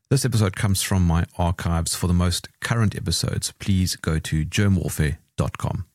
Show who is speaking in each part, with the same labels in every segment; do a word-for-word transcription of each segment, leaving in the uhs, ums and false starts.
Speaker 1: This episode comes from my archives. For the most current episodes, please go to germ warfare dot com.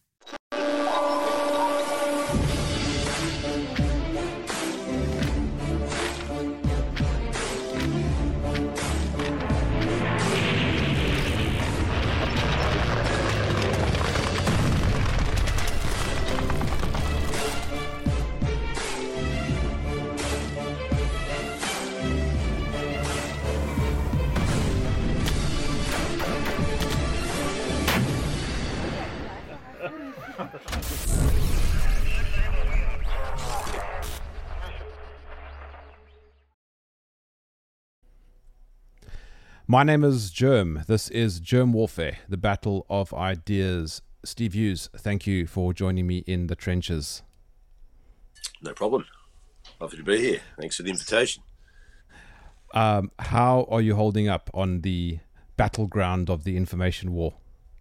Speaker 1: My name is Germ. This is Germ Warfare, the battle of ideas. Steve Hughes, thank you for joining me in the trenches.
Speaker 2: No problem. Lovely to be here. Thanks for the invitation.
Speaker 1: Um, how are you holding up on the battleground of the information war?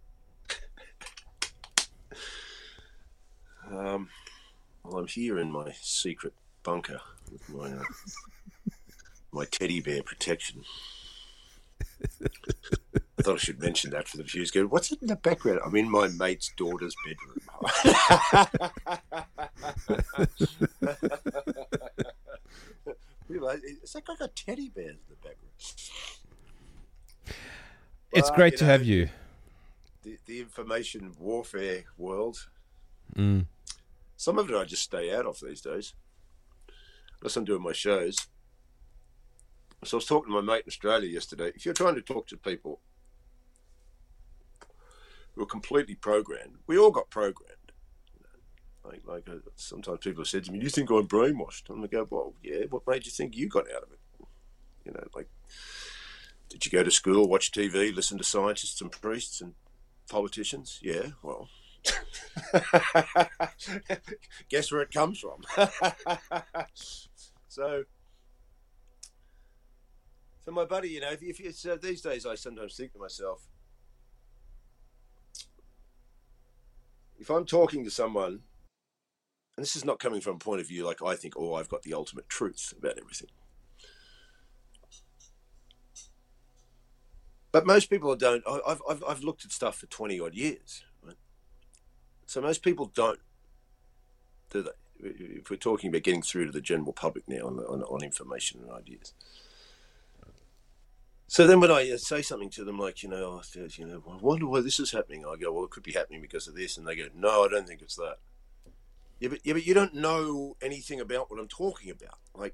Speaker 2: Um, well, I'm here in my secret bunker with my uh, my teddy bear protection. I thought I should mention that for the viewers. Go, what's it in the background? I'm in my mate's daughter's bedroom. It's like I got teddy bears in the background.
Speaker 1: It's
Speaker 2: well,
Speaker 1: great
Speaker 2: you
Speaker 1: to
Speaker 2: know,
Speaker 1: have you.
Speaker 2: The, the information warfare world.
Speaker 1: Mm.
Speaker 2: Some of it I just stay out of these days. Unless I'm doing my shows. So I was talking to my mate in Australia yesterday. If you're trying to talk to people who are completely programmed, we all got programmed. You know, like, like uh, sometimes people have said to me, "Do you think I'm brainwashed?" And I go, "Well, yeah. What made you think you got out of it? You know, like, did you go to school, watch T V, listen to scientists and priests and politicians? Yeah. Well, guess where it comes from." so. So my buddy, you know, if, if it's uh, these days, I sometimes think to myself, if I'm talking to someone, and this is not coming from a point of view like I think, oh, I've got the ultimate truth about everything. But most people don't. I've I've I've looked at stuff for twenty odd years, right? So most people don't, do they? If we're talking about getting through to the general public now on on, on information and ideas. So then when I say something to them like, you know, oh, you know, I wonder why this is happening. I go, well, it could be happening because of this. And they go, no, I don't think it's that. Yeah, but, yeah, but you don't know anything about what I'm talking about. Like,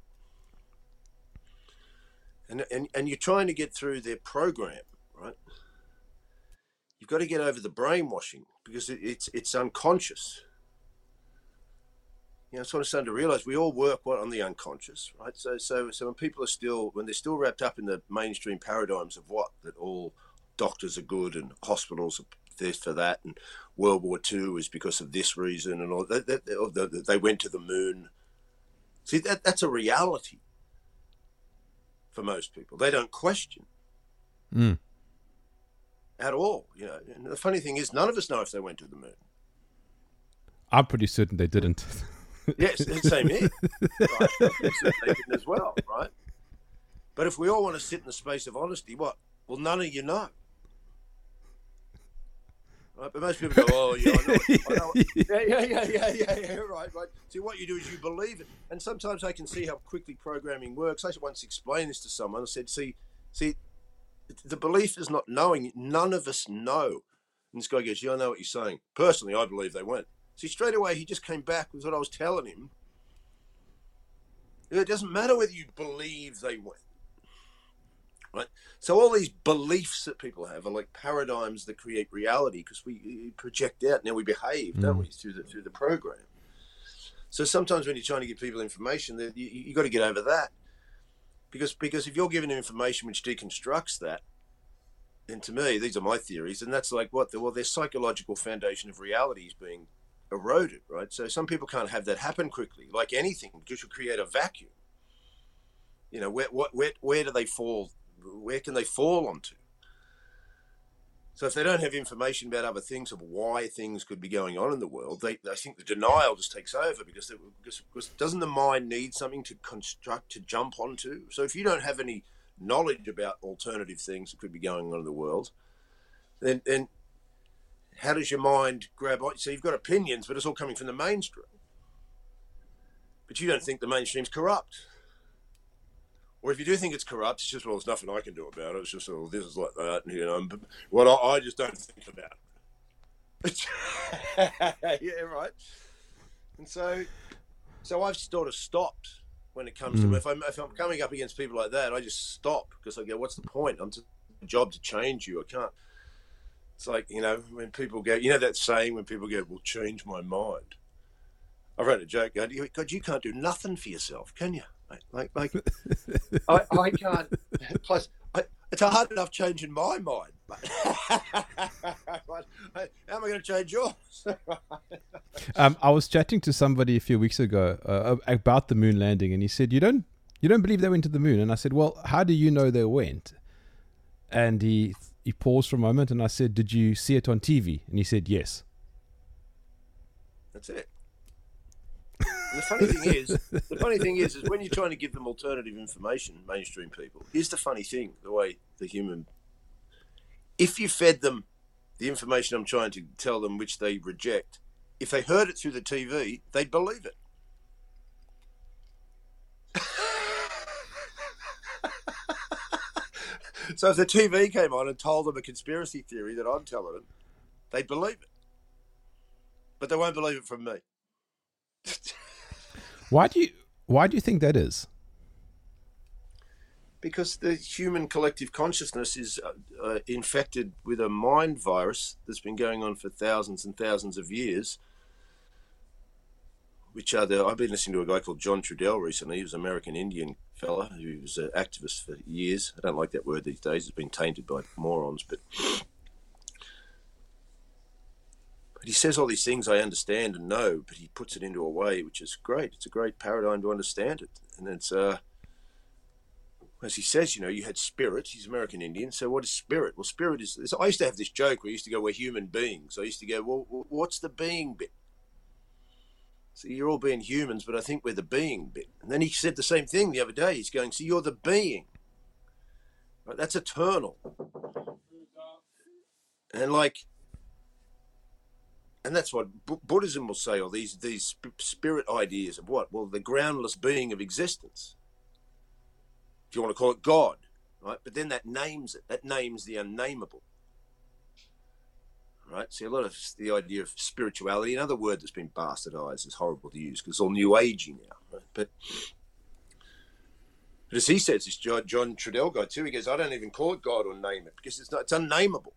Speaker 2: and, and, and you're trying to get through their program, right? You've got to get over the brainwashing because it, it's it's unconscious. You know, it's what I'm starting to realize. We all work what, on the unconscious, right? So, so, so when people are still, when they're still wrapped up in the mainstream paradigms of what, that all doctors are good and hospitals are this for that, and World War Two is because of this reason, and all that, that, that they went to the moon. See, that that's a reality for most people. They don't question
Speaker 1: mm.
Speaker 2: at all. You know, and the funny thing is, none of us know if they went to the moon.
Speaker 1: I'm pretty certain they didn't.
Speaker 2: Yes, same here. Right. They didn't as well, right? But if we all want to sit in the space of honesty, what? Well, none of you know. Right? But most people go, oh, yeah, I know. I know. Yeah, yeah, yeah, yeah, yeah, yeah, right, right. See, what you do is you believe it. And sometimes I can see how quickly programming works. I once explained this to someone. I said, see, see, the belief is not knowing. None of us know. And this guy goes, yeah, I know what you're saying. Personally, I believe they went. See, straight away, he just came back with what I was telling him. It doesn't matter whether you believe they went. Right? So all these beliefs that people have are like paradigms that create reality because we project out and then we behave, mm. don't we, through the, through the program. So sometimes when you're trying to give people information, you, you got to get over that. Because, because if you're giving them information which deconstructs that, then to me, these are my theories, and that's like what? The, well, their psychological foundation of reality is being eroded, right? So some people can't have that happen quickly. Like anything, just to create a vacuum. You know, where, what, where, where do they fall? Where can they fall onto? So if they don't have information about other things of why things could be going on in the world, they, I think the denial just takes over because, because, because doesn't the mind need something to construct, to jump onto? So if you don't have any knowledge about alternative things that could be going on in the world, then, then how does your mind grab on? So you've got opinions, but it's all coming from the mainstream. But you don't think the mainstream's corrupt. Or if you do think it's corrupt, it's just, well, there's nothing I can do about it. It's just, well, this is like that, you know. But what I, I just don't think about it. Yeah, right. And so, so I've sort of stopped when it comes mm. to if I'm if I'm coming up against people like that, I just stop because I go, what's the point? I'm just a job to change you. I can't. It's like, you know, when people go, you know that saying when people go, "Well, change my mind." I wrote a joke. God, you can't do nothing for yourself, can you? Like, like, I, I can't. Plus, I, it's hard enough changing my mind. But how am I going to change yours?
Speaker 1: um, I was chatting to somebody a few weeks ago uh, about the moon landing, and he said, "You don't, you don't believe they went to the moon?" And I said, "Well, how do you know they went?" And he he paused for a moment, and I said, "Did you see it on T V?" And he said, "Yes."
Speaker 2: That's it. And the funny thing is, the funny thing is, is when you're trying to give them alternative information, mainstream people, here's the funny thing, the way the human, if you fed them the information I'm trying to tell them, which they reject, if they heard it through the T V, they'd believe it. So if the T V came on and told them a conspiracy theory that I'm telling them, they'd believe it. But they won't believe it from me.
Speaker 1: Why do you why do you think that is?
Speaker 2: Because the human collective consciousness is uh, uh, infected with a mind virus that's been going on for thousands and thousands of years. Which are the I've been listening to a guy called John Trudell recently. He was an American Indian fella who was an activist for years. I don't like that word these days. It's been tainted by morons, but. He says all these things I understand and know, but he puts it into a way which is great. It's a great paradigm to understand it. And it's, uh, as he says, you know, you had spirit. He's American Indian. So what is spirit? Well, spirit is, is, I used to have this joke where I used to go, we're human beings. I used to go, well, what's the being bit? So you're all being humans, but I think we're the being bit. And then he said the same thing the other day. He's going, so you're the being. Right? That's eternal. And like, And that's what B- Buddhism will say, or these these sp- spirit ideas of what? Well, the groundless being of existence. If you want to call it God, right? But then that names it. That names the unnameable. Right? See, a lot of the idea of spirituality, another word that's been bastardized, is horrible to use because it's all new agey now. Right? But, but as he says, this John, John Trudell guy too, he goes, I don't even call it God or name it because it's not. It's unnameable.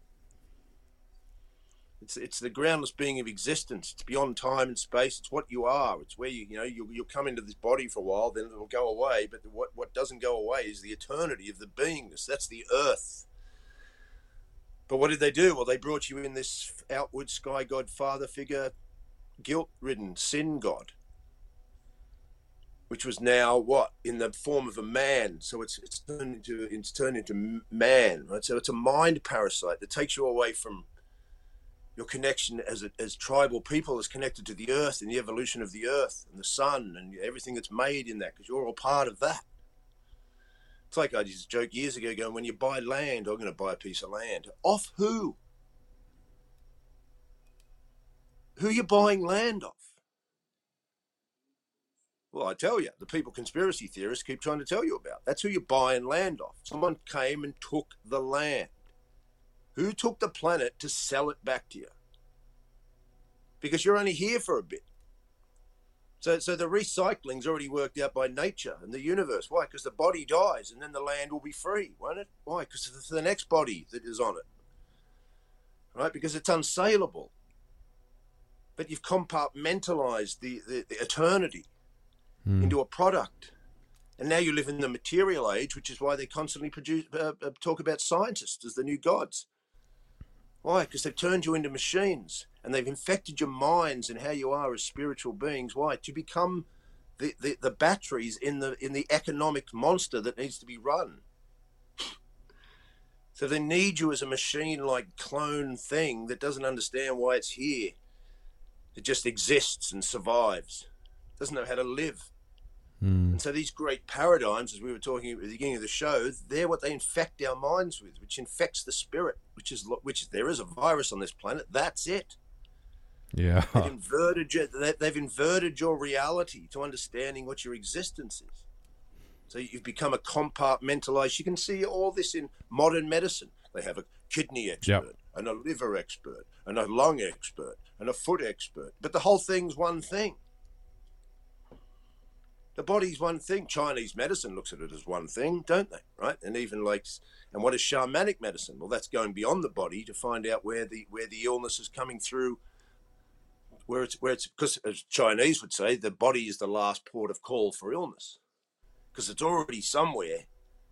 Speaker 2: It's it's the groundless being of existence. It's beyond time and space. It's what you are. It's where you you know you'll, you'll come into this body for a while, then it'll go away. But the, what what doesn't go away is the eternity of the beingness. That's the earth. But what did they do? Well, they brought you in this outward sky god father figure, guilt-ridden sin god, which was now what in the form of a man. So it's it's turned into it's turned into man. Right. So it's a mind parasite that takes you away from your connection as a, as tribal people is connected to the earth and the evolution of the earth and the sun and everything that's made in that, because you're all part of that. It's like I used to joke years ago going, when you buy land, I'm going to buy a piece of land. Off who? Who are you buying land off? Well, I tell you, the people conspiracy theorists keep trying to tell you about. That's who you're buying land off. Someone came and took the land. Who took the planet to sell it back to you? Because you're only here for a bit. So, so the recycling's already worked out by nature and the universe. Why? Because the body dies and then the land will be free, won't it? Why? Because it's the next body that is on it. Right? Because it's unsaleable. But you've compartmentalized the, the, the eternity mm. into a product. And now you live in the material age, which is why they constantly produce, uh, uh, talk about scientists as the new gods. Why? Because they've turned you into machines and they've infected your minds and how you are as spiritual beings. Why? To become the, the, the batteries in the in the economic monster that needs to be run. So they need you as a machine-like clone thing that doesn't understand why it's here. It just exists and survives. Doesn't know how to live.
Speaker 1: Mm.
Speaker 2: And so these great paradigms, as we were talking at the beginning of the show, they're what they infect our minds with, which infects the spirit, which is which there is a virus on this planet. That's it.
Speaker 1: Yeah.
Speaker 2: They've inverted your, they've inverted your reality to understanding what your existence is. So you've become a compartmentalized. You can see all this in modern medicine. They have a kidney expert,
Speaker 1: Yep.
Speaker 2: and a liver expert, and a lung expert, and a foot expert. But the whole thing's one thing. The body's one thing. Chinese medicine looks at it as one thing, don't they? Right? And even like, and what is shamanic medicine? Well, that's going beyond the body to find out where the where the illness is coming through. Where it's where it's because as Chinese would say, the body is the last port of call for illness, because it's already somewhere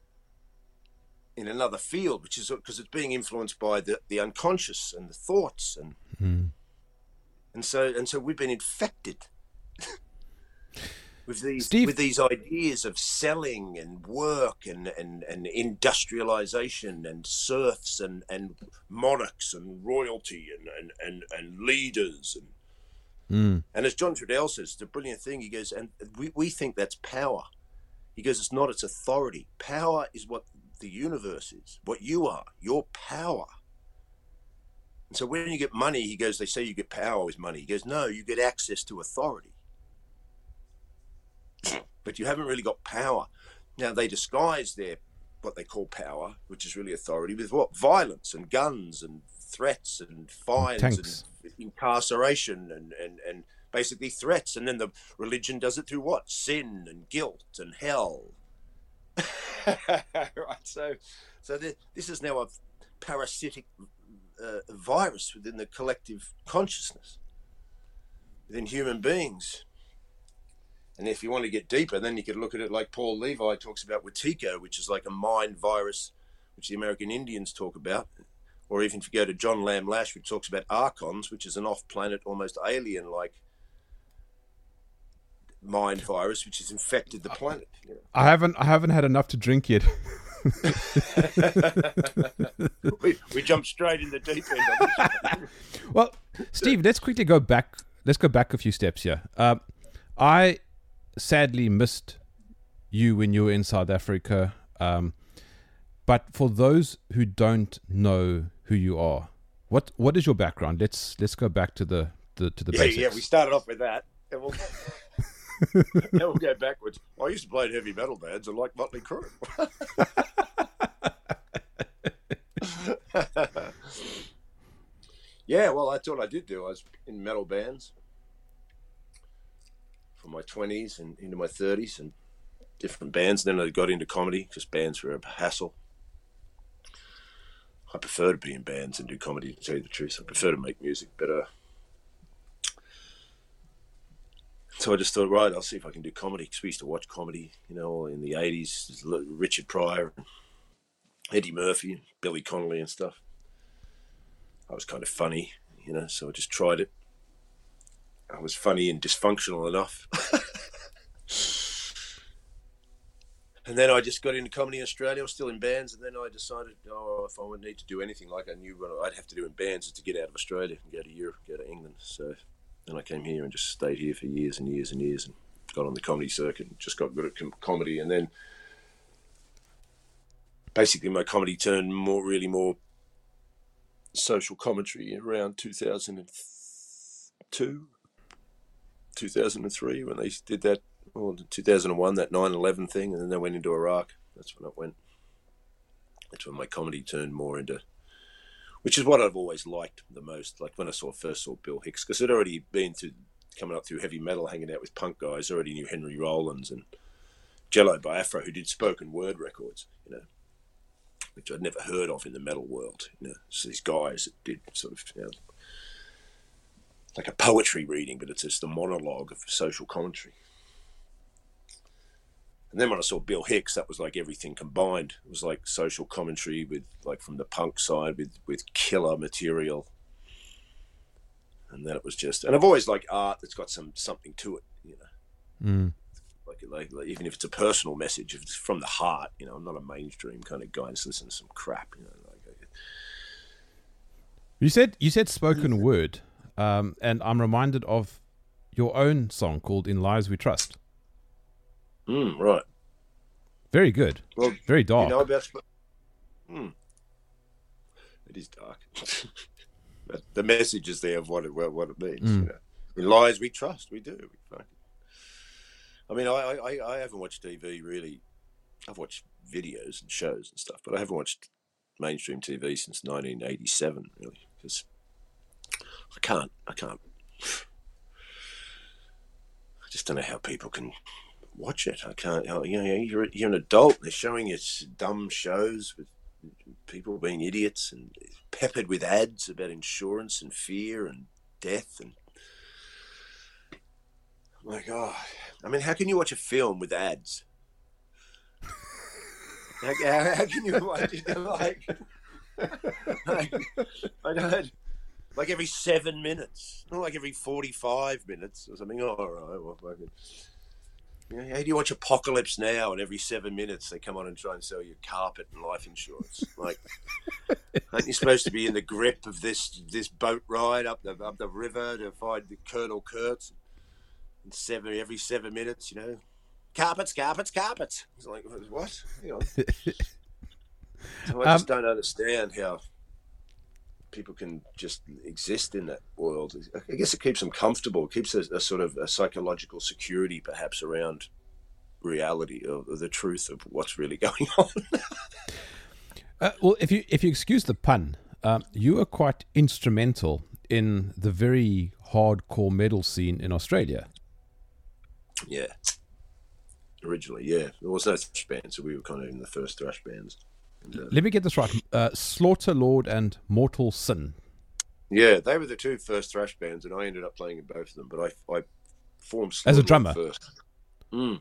Speaker 2: in another field, which is because it's being influenced by the, the unconscious and the thoughts, and
Speaker 1: Mm.
Speaker 2: and so and so we've been infected. With these,
Speaker 1: Steve-
Speaker 2: with these ideas of selling and work and, and, and industrialization and serfs and, and monarchs and royalty and, and, and, and leaders. And,
Speaker 1: Mm.
Speaker 2: and as John Trudell says, it's a brilliant thing. He goes, and we, we think that's power. He goes, it's not, it's authority. Power is what the universe is, what you are, your power. And so when you get money, he goes, they say you get power with money. He goes, no, you get access to authority. But you haven't really got power. Now they disguise their what they call power, which is really authority, with what? Violence and guns and threats and fines and,
Speaker 1: Tanks.
Speaker 2: and incarceration and, and, and basically threats. And then the religion does it through what? Sin and guilt and hell. Right. So, so the, this is now a parasitic uh, virus within the collective consciousness, within human beings. And if you want to get deeper, then you could look at it like Paul Levi talks about Wetiko, which is like a mind virus, which the American Indians talk about. Or even if you go to John Lamb Lash, which talks about Archons, which is an off-planet, almost alien-like mind virus, which has infected the planet. You know?
Speaker 1: I haven't I haven't had enough to drink yet.
Speaker 2: we, we jumped straight in the deep end on this.
Speaker 1: Well, Steve, let's quickly go back. Let's go back a few steps here. Um, I sadly missed you when you were in South Africa. Um, but for those who don't know who you are, what what is your background? Let's let's go back to the, the to the
Speaker 2: Yeah,
Speaker 1: basics.
Speaker 2: yeah, we started off with that. And we'll, then we'll go backwards. I used to play in heavy metal bands and like Motley Crue. Yeah, well, that's what I did do. I was in metal bands from my twenties and into my thirties and different bands. Then I got into comedy because bands were a hassle. I prefer to be in bands and do comedy, to tell you the truth. I prefer to make music, but uh, so I just thought, right, I'll see if I can do comedy, because we used to watch comedy, you know, in the eighties, Richard Pryor, Eddie Murphy, and Billy Connolly and stuff. I was kind of funny, you know, so I just tried it. I was funny and dysfunctional enough. And then I just got into comedy in Australia. I was still in bands, and then I decided, oh, if I would need to do anything like I knew what I'd have to do in bands is to get out of Australia and go to Europe, go to England. So then I came here and just stayed here for years and years and years and got on the comedy circuit and just got good at com- comedy. And then basically my comedy turned more, really more social commentary around two thousand two, two thousand three, when they did that. Well, two thousand one, that nine eleven thing, and then they went into Iraq. That's when it went. That's when my comedy turned more into, which is what I've always liked the most. Like when I saw first saw Bill Hicks, because I'd already been through, coming up through heavy metal, hanging out with punk guys. I already knew Henry Rollins and Jello Biafra, who did spoken word records, you know, which I'd never heard of in the metal world. You know, so these guys that did sort of, you know, like a poetry reading, but it's just a monologue of social commentary. And then when I saw Bill Hicks, that was like everything combined. It was like social commentary with, like, from the punk side with, with killer material. And then it was just, and I've always liked art that's got some something to it, you know.
Speaker 1: Mm.
Speaker 2: Like, like, like even if it's a personal message, if it's from the heart, you know. I'm not a mainstream kind of guy. I just listen to some crap, you know. Like,
Speaker 1: You said you said spoken word, um, and I'm reminded of your own song called "In Lives We Trust."
Speaker 2: Mm, right.
Speaker 1: Very good.
Speaker 2: Well,
Speaker 1: very dark.
Speaker 2: You know about... Hmm. It is dark. But the message is there of what it, what it means.
Speaker 1: Mm.
Speaker 2: You know? In lies we trust, we do. I mean, I, I, I haven't watched T V really. I've watched videos and shows and stuff, but I haven't watched mainstream T V since nineteen eighty-seven, really, because I can't, I can't. I just don't know how people can watch it. I can't, you know, you're, you're an adult, they're showing you dumb shows with people being idiots and peppered with ads about insurance and fear and death and... My God. I mean, how can you watch a film with ads? How, how, how can you watch it like, like, I don't, like every seven minutes, not like every forty-five minutes or something? Oh, all right, well, fucking. You know, how do you watch Apocalypse Now and every seven minutes they come on and try and sell you carpet and life insurance? Like, aren't you supposed to be in the grip of this this boat ride up the up the river to find the Colonel Kurtz? And seven every seven minutes, you know, carpets, carpets, carpets. It's like, what? Hang on. So I just um, don't understand how people can just exist in that world. I guess it keeps them comfortable. It keeps a, a sort of a psychological security, perhaps, around reality or, or the truth of what's really going on.
Speaker 1: uh, well, if you if you excuse the pun, um, you are quite instrumental in the very hardcore metal scene in Australia.
Speaker 2: Yeah. Originally, yeah. There was no thrash band, so we were kind of in the first thrash bands. And, uh,
Speaker 1: Let me get this right. Uh, Slaughter Lord and Mortal Sin.
Speaker 2: Yeah, they were the two first thrash bands, and I ended up playing in both of them, but I, I formed Slaughter
Speaker 1: as a drummer
Speaker 2: Lord first. Mm.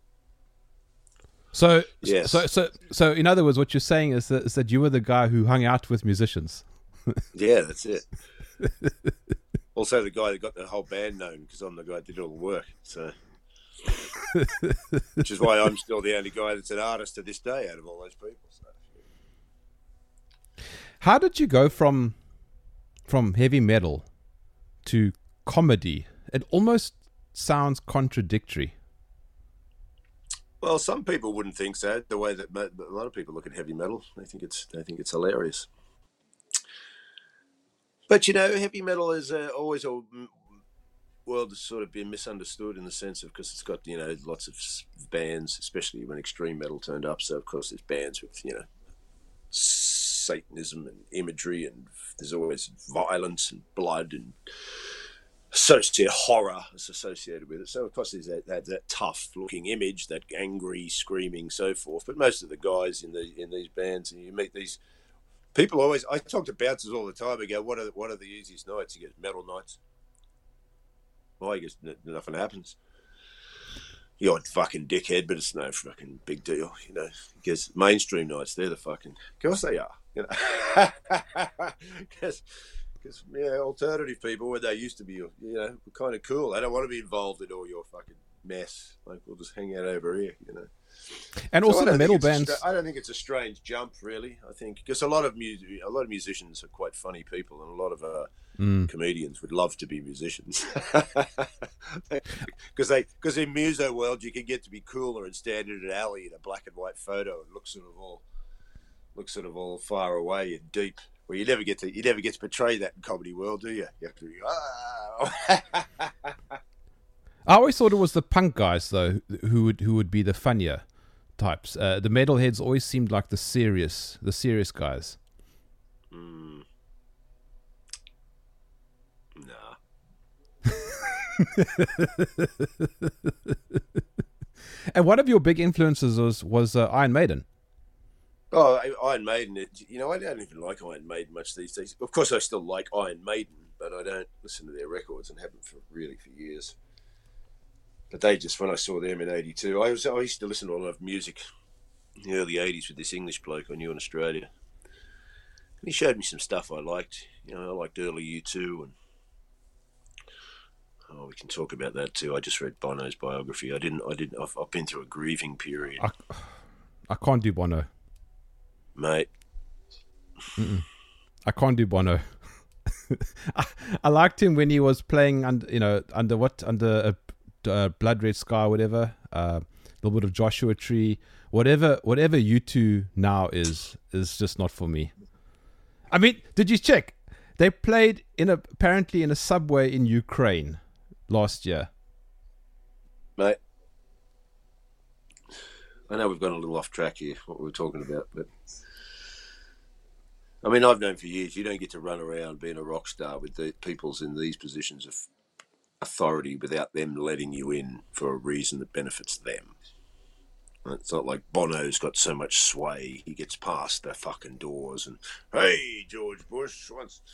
Speaker 1: So,
Speaker 2: yes.
Speaker 1: so, so, so, in other words, what you're saying is that, is that you were the guy who hung out with musicians.
Speaker 2: Yeah, that's it. Also, the guy that got the whole band known, because I'm the guy that did all the work. So, which is why I'm still the only guy that's an artist to this day out of all those people. So, yeah.
Speaker 1: How did you go from from heavy metal to comedy? It almost sounds contradictory.
Speaker 2: Well, some people wouldn't think so. The way that a lot of people look at heavy metal, they think it's they think it's hilarious. But you know, heavy metal is uh, always a world that's sort of been misunderstood in the sense of because it's got you know lots of bands, especially when extreme metal turned up. So of course there's bands with you know Satanism and imagery, and there's always violence and blood and associated horror is associated with it. So of course there's that, that, that tough looking image, that angry screaming, so forth. But most of the guys in the in these bands, and you meet these people always. I talk to bouncers all the time. I go, "What are what are the easiest nights?" You get metal nights. Why? Well, n- nothing happens. You're a fucking dickhead, but it's no fucking big deal, you know. Because mainstream nights, they're the fucking. Of course they are, you know. Because, because yeah, alternative people, when they used to be, you know, were kind of cool. They don't want to be involved in all your fucking mess. Like we'll just hang out over here, you know.
Speaker 1: And
Speaker 2: so
Speaker 1: also the metal bands.
Speaker 2: Stra- I don't think it's a strange jump, really. I think because a lot of music, a lot of musicians are quite funny people, and a lot of uh, mm. comedians would love to be musicians. Because they, because in muso world, you can get to be cooler and stand in an alley in a black and white photo and look sort of all, look sort of all far away and deep. Well, you never get to, you never get to portray that in comedy world, do you? You have to be. Oh.
Speaker 1: I always thought it was the punk guys, though, who would who would be the funnier types. Uh, the metalheads always seemed like the serious, the serious guys.
Speaker 2: Mm. Nah.
Speaker 1: And one of your big influences was was uh, Iron Maiden.
Speaker 2: Oh, Iron Maiden. It, you know, I don't even like Iron Maiden much these days. Of course, I still like Iron Maiden, but I don't listen to their records and haven't for really for years. But they just, when I saw them in eighty-two, I was I used to listen to a lot of music in the early eighties with this English bloke I knew in Australia. And he showed me some stuff I liked. You know, I liked early U two, and oh, we can talk about that too. I just read Bono's biography. I didn't. I didn't. I've, I've been through a grieving period.
Speaker 1: I, I can't do Bono,
Speaker 2: mate.
Speaker 1: Mm-mm. I can't do Bono. I, I liked him when he was playing under, you know, under what under a. Uh, Blood Red Sky, whatever. Uh, a little bit of Joshua Tree, whatever whatever U two now is is just not for me. I mean, did you check? They played in a apparently in a subway in Ukraine last year.
Speaker 2: Mate, I know we've gone a little off track here, what we were talking about, but I mean, I've known for years you don't get to run around being a rock star with the people's in these positions of authority without them letting you in for a reason that benefits them. It's not like Bono's got so much sway, he gets past their fucking doors and, hey, George Bush, what's...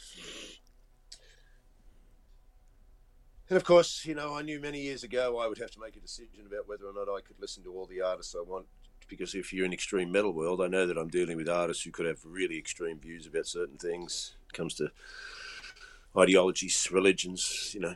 Speaker 2: And of course, you know, I knew many years ago I would have to make a decision about whether or not I could listen to all the artists I want, because if you're in extreme metal world, I know that I'm dealing with artists who could have really extreme views about certain things. It comes to ideologies, religions, you know.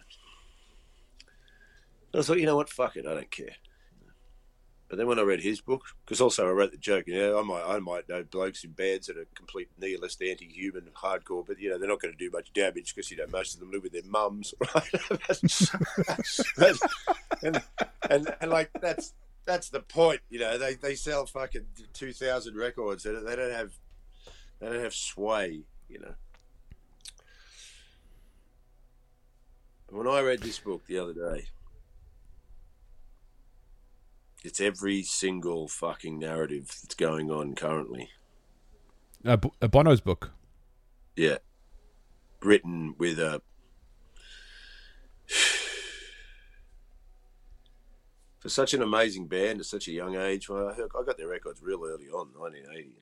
Speaker 2: And I thought, you know what, fuck it, I don't care. But then when I read his book, because also I wrote the joke, you know, I might, I might know blokes in bands that are complete nihilist, anti-human, hardcore, but, you know, they're not going to do much damage because, you know, most of them live with their mums, right? and, and, and, like, that's that's the point, you know, they, they sell fucking two thousand records. They, they don't have, they don't have sway, you know. When I read this book the other day, it's every single fucking narrative that's going on currently.
Speaker 1: Uh, B- uh, Bono's book.
Speaker 2: Yeah. Written with a... For such an amazing band at such a young age, well, I got their records real early on, nineteen eighty.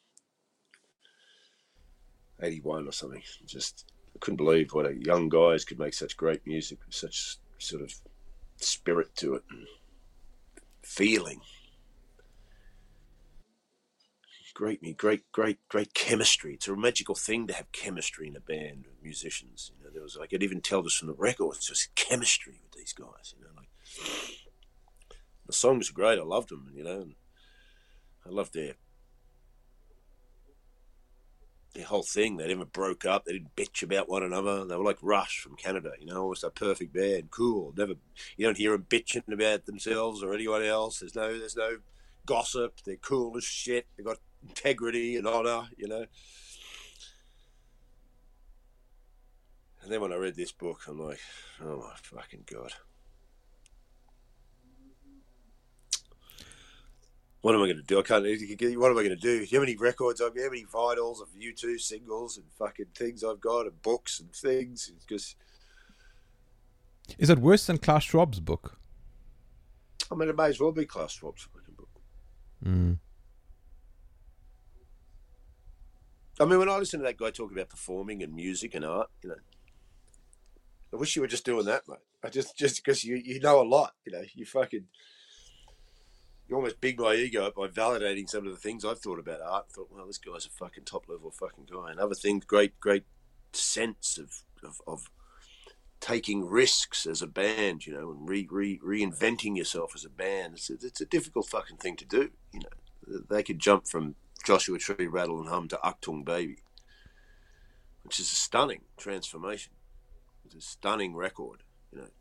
Speaker 2: eighty-one or something. Just, I couldn't believe what a young guys could make such great music with such sort of spirit to it. And feeling. Great, great, great, great chemistry. It's a magical thing to have chemistry in a band of musicians. You know, there was, I could even tell this from the records, just chemistry with these guys. You know, like the songs were great. I loved them. You know, and I loved their their whole thing. They never broke up. They didn't bitch about one another. They were like Rush from Canada, you know, almost a perfect band. Cool. Never, you don't hear them bitching about themselves or anyone else. There's no, there's no gossip. They're cool as shit. They've got integrity and honor, you know. And then when I read this book, I'm like, oh my fucking God. What am I going to do? I can't. What am I going to do? Do you have any records? Do you have any vinyls of U two singles and fucking things I've got and books and things? Because
Speaker 1: is it worse than Klaus Schwab's book?
Speaker 2: I mean, it may as well be Klaus Schwab's fucking book.
Speaker 1: Mm.
Speaker 2: I mean, when I listen to that guy talk about performing and music and art, you know, I wish you were just doing that, mate. I just just because you you know a lot, you know, you fucking. You almost big my ego up by validating some of the things I've thought about art. I thought, well, this guy's a fucking top level fucking guy. And other things, great, great sense of, of, of taking risks as a band, you know, and re, re, reinventing yourself as a band. It's a, it's a difficult fucking thing to do, you know. They could jump from Joshua Tree, Rattle and Hum to Achtung Baby, which is a stunning transformation. It's a stunning record, you know.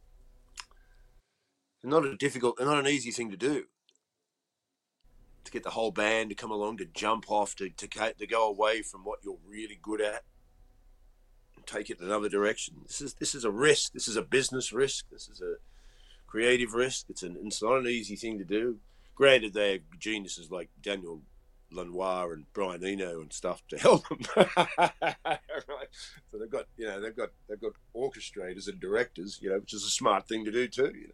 Speaker 2: Not a difficult, not an easy thing to do. To get the whole band to come along, to jump off, to, to to go away from what you're really good at, and take it in another direction. This is this is a risk. This is a business risk. This is a creative risk. It's an it's not an easy thing to do. Granted, they have geniuses like Daniel Lanois and Brian Eno and stuff to help them. Right? So they've got you know they've got they've got orchestrators and directors, you know, which is a smart thing to do too. You know.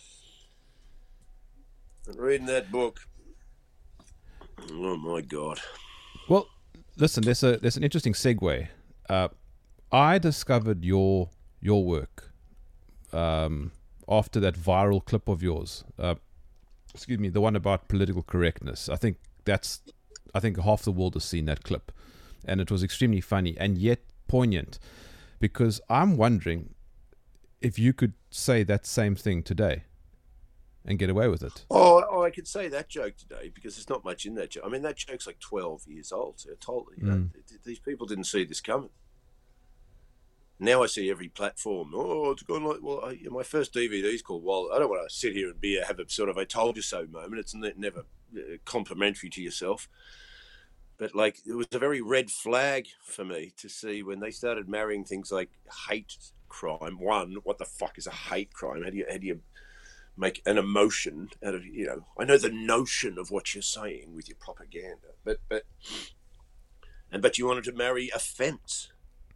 Speaker 2: And reading that book. Oh my God!
Speaker 1: Well, listen. There's a there's an interesting segue. Uh, I discovered your your work um, after that viral clip of yours. Uh, excuse me, the one about political correctness. I think that's I think half the world has seen that clip, and it was extremely funny and yet poignant, because I'm wondering if you could say that same thing today and get away with it.
Speaker 2: Oh, oh, I could say that joke today because there's not much in that joke. I mean, that joke's like twelve years old. So totally, you know, mm. th- these people didn't see this coming. Now I see every platform. Oh, it's gone like, well, I, my first D V D is called Wild. I don't want to sit here and be have a sort of a told you so moment. It's never complimentary to yourself. But like, it was a very red flag for me to see when they started marrying things like hate crime. One, what the fuck is a hate crime? How do you, how do you make an emotion out of, you know, I know the notion of what you're saying with your propaganda, but, but, and, but you wanted to marry offense.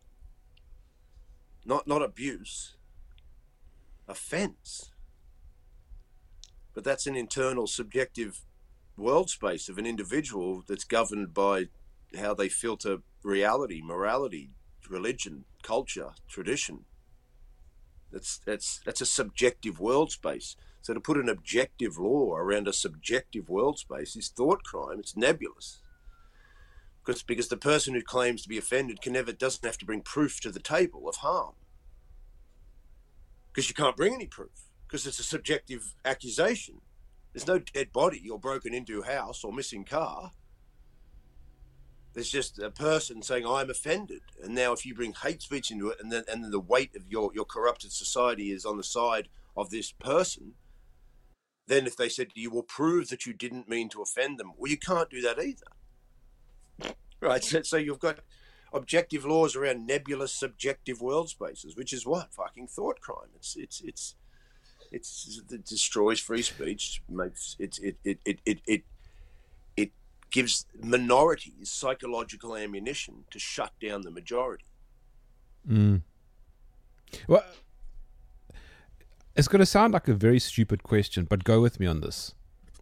Speaker 2: Not not abuse, offense. But that's an internal subjective world space of an individual that's governed by how they filter reality, morality, religion, culture, tradition. That's that's that's a subjective world space. So to put an objective law around a subjective world space is thought crime. It's nebulous. Because, because the person who claims to be offended can never doesn't have to bring proof to the table of harm. Because you can't bring any proof. Because it's a subjective accusation. There's no dead body or broken into house or missing car. There's just a person saying, I'm offended. And now if you bring hate speech into it, and then and then the weight of your, your corrupted society is on the side of this person, then if they said you will prove that you didn't mean to offend them, well, you can't do that either. Right, so, so you've got objective laws around nebulous subjective world spaces, which is what? Fucking thought crime. It's it's it's it's it destroys free speech, makes it it it it it it, it gives minorities psychological ammunition to shut down the majority.
Speaker 1: Mm. Well, it's going to sound like a very stupid question, but go with me on this.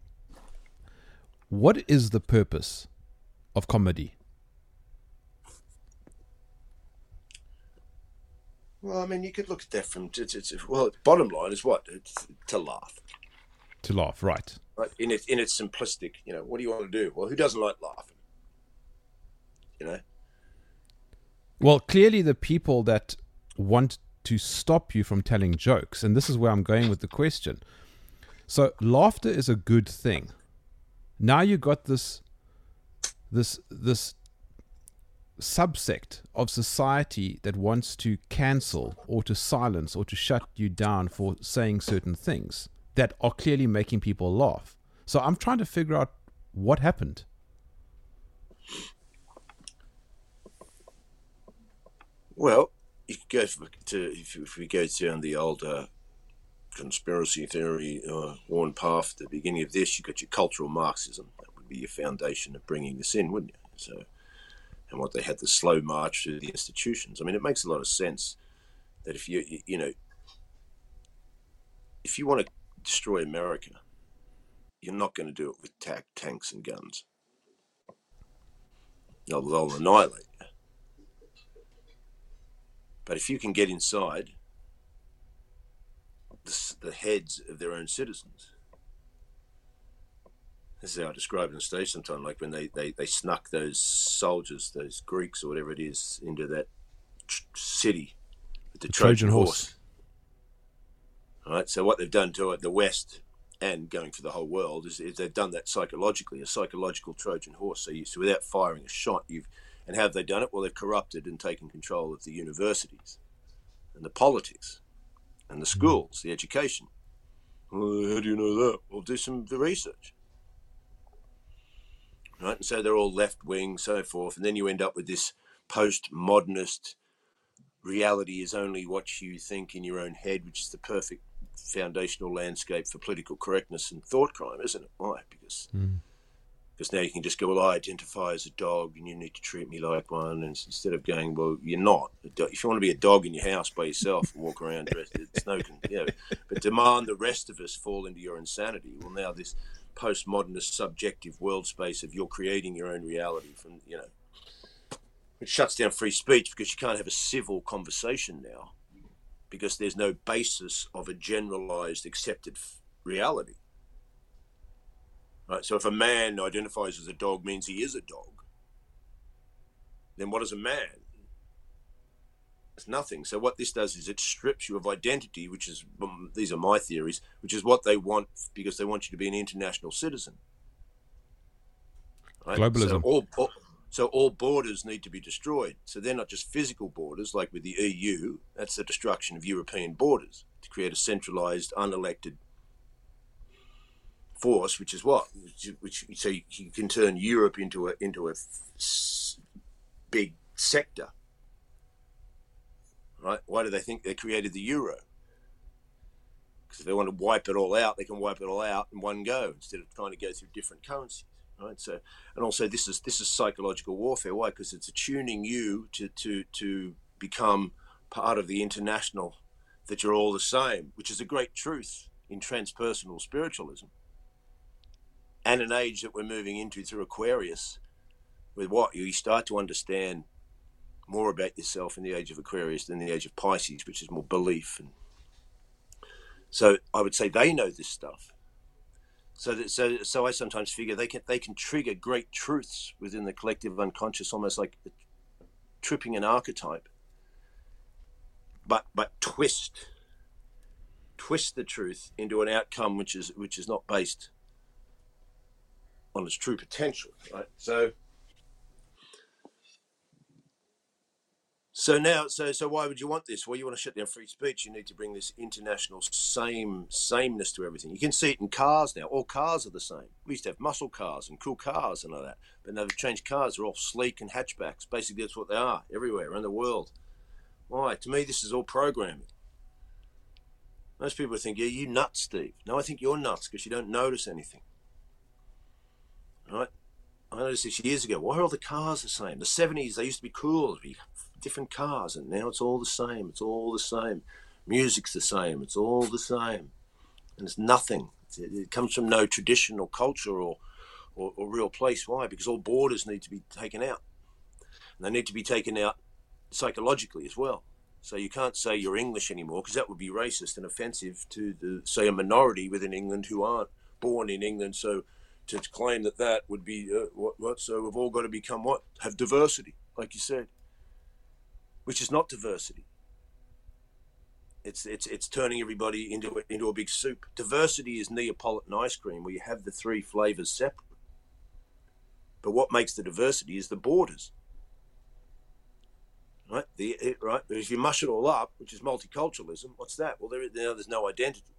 Speaker 1: What is the purpose of comedy?
Speaker 2: Well, I mean, you could look at that from, it's, it's, well, bottom line is what? It's to laugh.
Speaker 1: To laugh, right.
Speaker 2: Right. In its, in its simplistic, you know, what do you want to do? Well, who doesn't like laughing? You know?
Speaker 1: Well, clearly the people that want to stop you from telling jokes, and this is where I'm going with the question. So laughter is a good thing. Now you got this, this, this subsect of society that wants to cancel or to silence or to shut you down for saying certain things that are clearly making people laugh. So I'm trying to figure out what happened.
Speaker 2: Well, you could go to, if, if we go down the old uh, conspiracy theory uh, worn path at the beginning of this, you got your cultural Marxism. That would be your foundation of bringing this in, wouldn't you? So, and what they had the slow march through the institutions. I mean, it makes a lot of sense that if you, you, you know, if you want to destroy America, you're not going to do it with ta- tanks and guns. They'll, they'll annihilate you. But if you can get inside the, the heads of their own citizens, this is how I describe it on stage sometimes, like when they, they, they snuck those soldiers, those Greeks or whatever it is, into that tr- city with the, the Trojan, Trojan horse. horse. All right, so what they've done to it, the West and going for the whole world, is, is they've done that psychologically, a psychological Trojan horse. So, you, so without firing a shot, you've, and how have they done it? Well, they've corrupted and taken control of the universities and the politics and the schools, the education. Well, how do you know that? Well, do some the research. Right, and so they're all left wing, so forth, and then you end up with this postmodernist reality is only what you think in your own head, which is the perfect foundational landscape for political correctness and thought crime, isn't it? Why? Because mm. because now you can just go, well, I identify as a dog, and you need to treat me like one, and instead of going, well, you're not. If you want to be a dog in your house by yourself and walk around dressed, it's no, you know, but demand the rest of us fall into your insanity. Well, now this postmodernist subjective world space of you're creating your own reality from, you know, it shuts down free speech because you can't have a civil conversation now because there's no basis of a generalized accepted reality. Right? So if a man identifies as a dog means he is a dog, then what is a man? It's nothing. So what this does is it strips you of identity, which is, um, these are my theories, which is what they want because they want you to be an international citizen. Right?
Speaker 1: Globalism.
Speaker 2: So all, all, So all borders need to be destroyed. So they're not just physical borders, like with the E U. That's the destruction of European borders to create a centralized, unelected force, which is what? Which, which so you, you can turn Europe into a into a s- big sector, right? Why do they think they created the euro? Because if they want to wipe it all out, they can wipe it all out in one go instead of trying to go through different currencies. Right. So, and also this is this is psychological warfare. Why? Because it's attuning you to to to become part of the international, that you're all the same, which is a great truth in transpersonal spiritualism. And an age that we're moving into through Aquarius, with what you start to understand more about yourself in the age of Aquarius than the age of Pisces, which is more belief. And so I would say they know this stuff. So that, so so I sometimes figure they can they can trigger great truths within the collective unconscious, almost like tripping an archetype, but but twist twist the truth into an outcome which is which is not based on its true potential, right? So So now, so so why would you want this? Well, you want to shut down free speech. You need to bring this international same sameness to everything. You can see it in cars now. All cars are the same. We used to have muscle cars and cool cars and all that, but now they've changed cars. They're all sleek and hatchbacks. Basically, that's what they are everywhere around the world. Why? To me, this is all programming. Most people think, "Yeah, you nuts, Steve." No, I think you're nuts because you don't notice anything. All right? I noticed this years ago. Why are all the cars the same? The seventies, they used to be cool. It'd be different cars, and now it's all the same. It's all the same. Music's the same. It's all the same, and it's nothing. It, it comes from no tradition or culture or, or or real place. Why? Because all borders need to be taken out, and they need to be taken out psychologically as well. So you can't say you're English anymore, because that would be racist and offensive to the, say, a minority within England who aren't born in England. So to claim that that would be uh, what, what? So we've all got to become what? Have diversity, like you said. Which is not diversity. It's it's it's turning everybody into a, into a big soup. Diversity is Neapolitan ice cream, where you have the three flavors separate. But what makes the diversity is the borders, right? The it, right. If you mush it all up, which is multiculturalism, what's that? Well, there now there's no identity.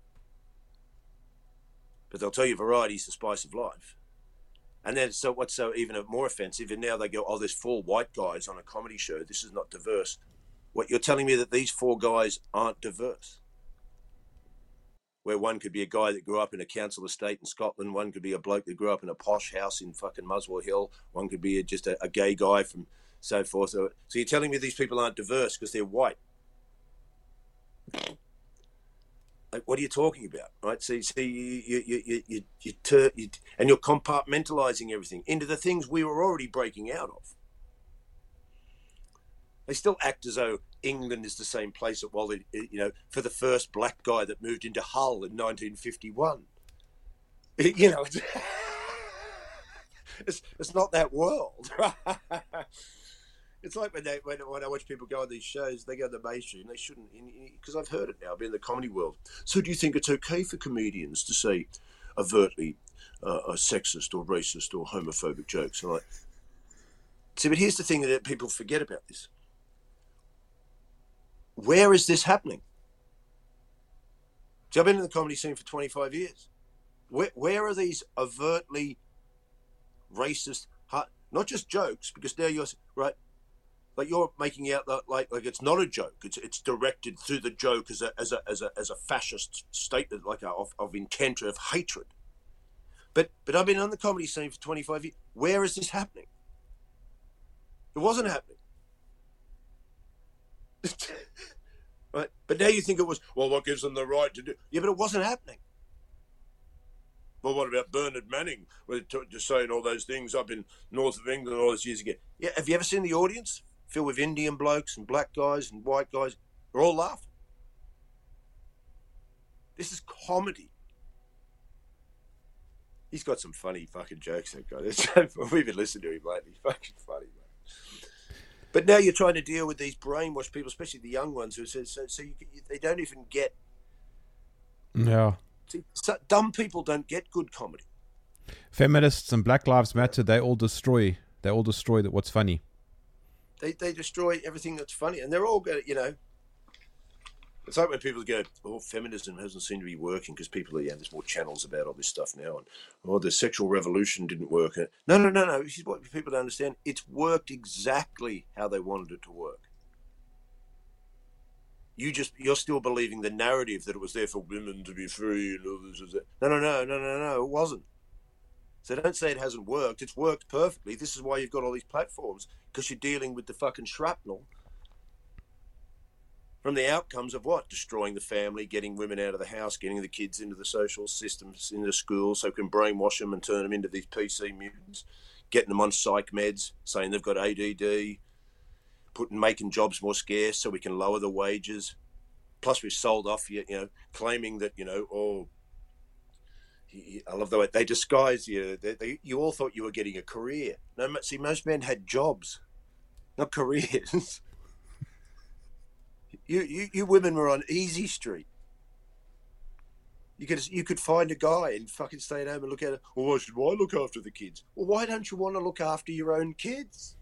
Speaker 2: But they'll tell you variety is the spice of life. And then, so what's so even more offensive? And now they go, "Oh, there's four white guys on a comedy show. This is not diverse." What, you're telling me that these four guys aren't diverse? Where one could be a guy that grew up in a council estate in Scotland, one could be a bloke that grew up in a posh house in fucking Muswell Hill, one could be a, just a, a gay guy from so forth. So, so you're telling me these people aren't diverse because they're white? Like, what are you talking about, right? See, see, you, you, you, you, you, ter- you, and you're compartmentalizing everything into the things we were already breaking out of. They still act as though England is the same place it was, you know, for the first black guy that moved into Hull in nineteen fifty-one. You know, it's, it's, it's not that world. It's like when they when, when I watch people go on these shows, they go to the mainstream. They shouldn't, because I've heard it now. I've been in the comedy world. So, do you think it's okay for comedians to say overtly uh, sexist or racist or homophobic jokes? And like, see, but here's the thing that people forget about this. Where is this happening? See, I've been in the comedy scene for twenty-five years. Where where are these overtly racist, not just jokes? Because now you're right. Like, you're making out that like like it's not a joke. It's it's directed through the joke as a as a as a as a fascist statement, like a, of of intent of hatred. But but I've been on the comedy scene for twenty-five years. Where is this happening? It wasn't happening. Right? But now you think it was, well, what gives them the right to do? Yeah, but it wasn't happening. Well, what about Bernard Manning, just saying all those things up in north of England all those years ago? Yeah, have you ever seen the audience filled with Indian blokes and black guys and white guys? They're all laughing. This is comedy. He's got some funny fucking jokes, that guy. We've been listening to him lately. He's fucking funny, man. But now you're trying to deal with these brainwashed people, especially the young ones, who say, so, so you, they don't even get.
Speaker 1: Yeah.
Speaker 2: See, so dumb people don't get good comedy.
Speaker 1: Feminists and Black Lives Matter, they all destroy They all destroy that what's funny.
Speaker 2: They they destroy everything that's funny, and they're all going. You know, it's like when people go, "Oh, feminism doesn't seem to be working because people are, yeah, there's more channels about all this stuff now, and oh, the sexual revolution didn't work." No, no, no, no. This is what people don't understand. It's worked exactly how they wanted it to work. You just you're still believing the narrative that it was there for women to be free and all this. No, no, no, no, no, no. It wasn't. So don't say it hasn't worked. It's worked perfectly. This is why you've got all these platforms, because you're dealing with the fucking shrapnel from the outcomes of what? Destroying the family, getting women out of the house, getting the kids into the social systems, into schools, so we can brainwash them and turn them into these P C mutants, getting them on psych meds, saying they've got A D D, putting making jobs more scarce so we can lower the wages. Plus, we've sold off, you know, claiming that, you know, oh, I love the way they disguise you. They, they, you all thought you were getting a career. No, see, most men had jobs, not careers. you, you, you women were on easy street. You could, you could find a guy and fucking stay at home and look at it. Well, why should I look after the kids? Well, why don't you want to look after your own kids?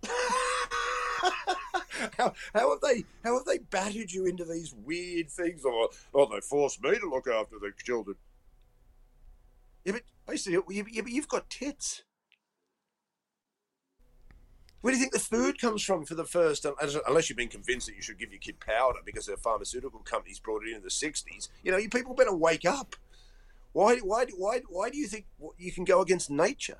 Speaker 2: How, how have they how have they battered you into these weird things? Or oh, they forced me to look after the children. Yeah, but I see it. Yeah, but you've got tits. Where do you think the food comes from for the first? Unless you've been convinced that you should give your kid powder because the pharmaceutical companies brought it in in the sixties. You know, you people better wake up. Why? Why? Why? Why do you think you can go against nature?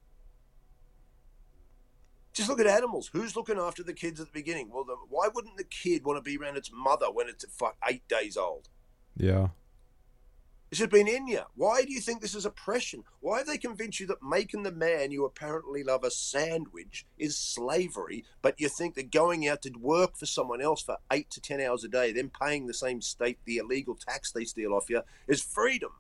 Speaker 2: Just look at animals. Who's looking after the kids at the beginning? Well, the, why wouldn't the kid want to be around its mother when it's fuck eight days old?
Speaker 1: Yeah.
Speaker 2: This has been in you. Why do you think this is oppression? Why have they convinced you that making the man you apparently love a sandwich is slavery, but you think that going out to work for someone else for eight to ten hours a day, then paying the same state the illegal tax they steal off you, is freedom?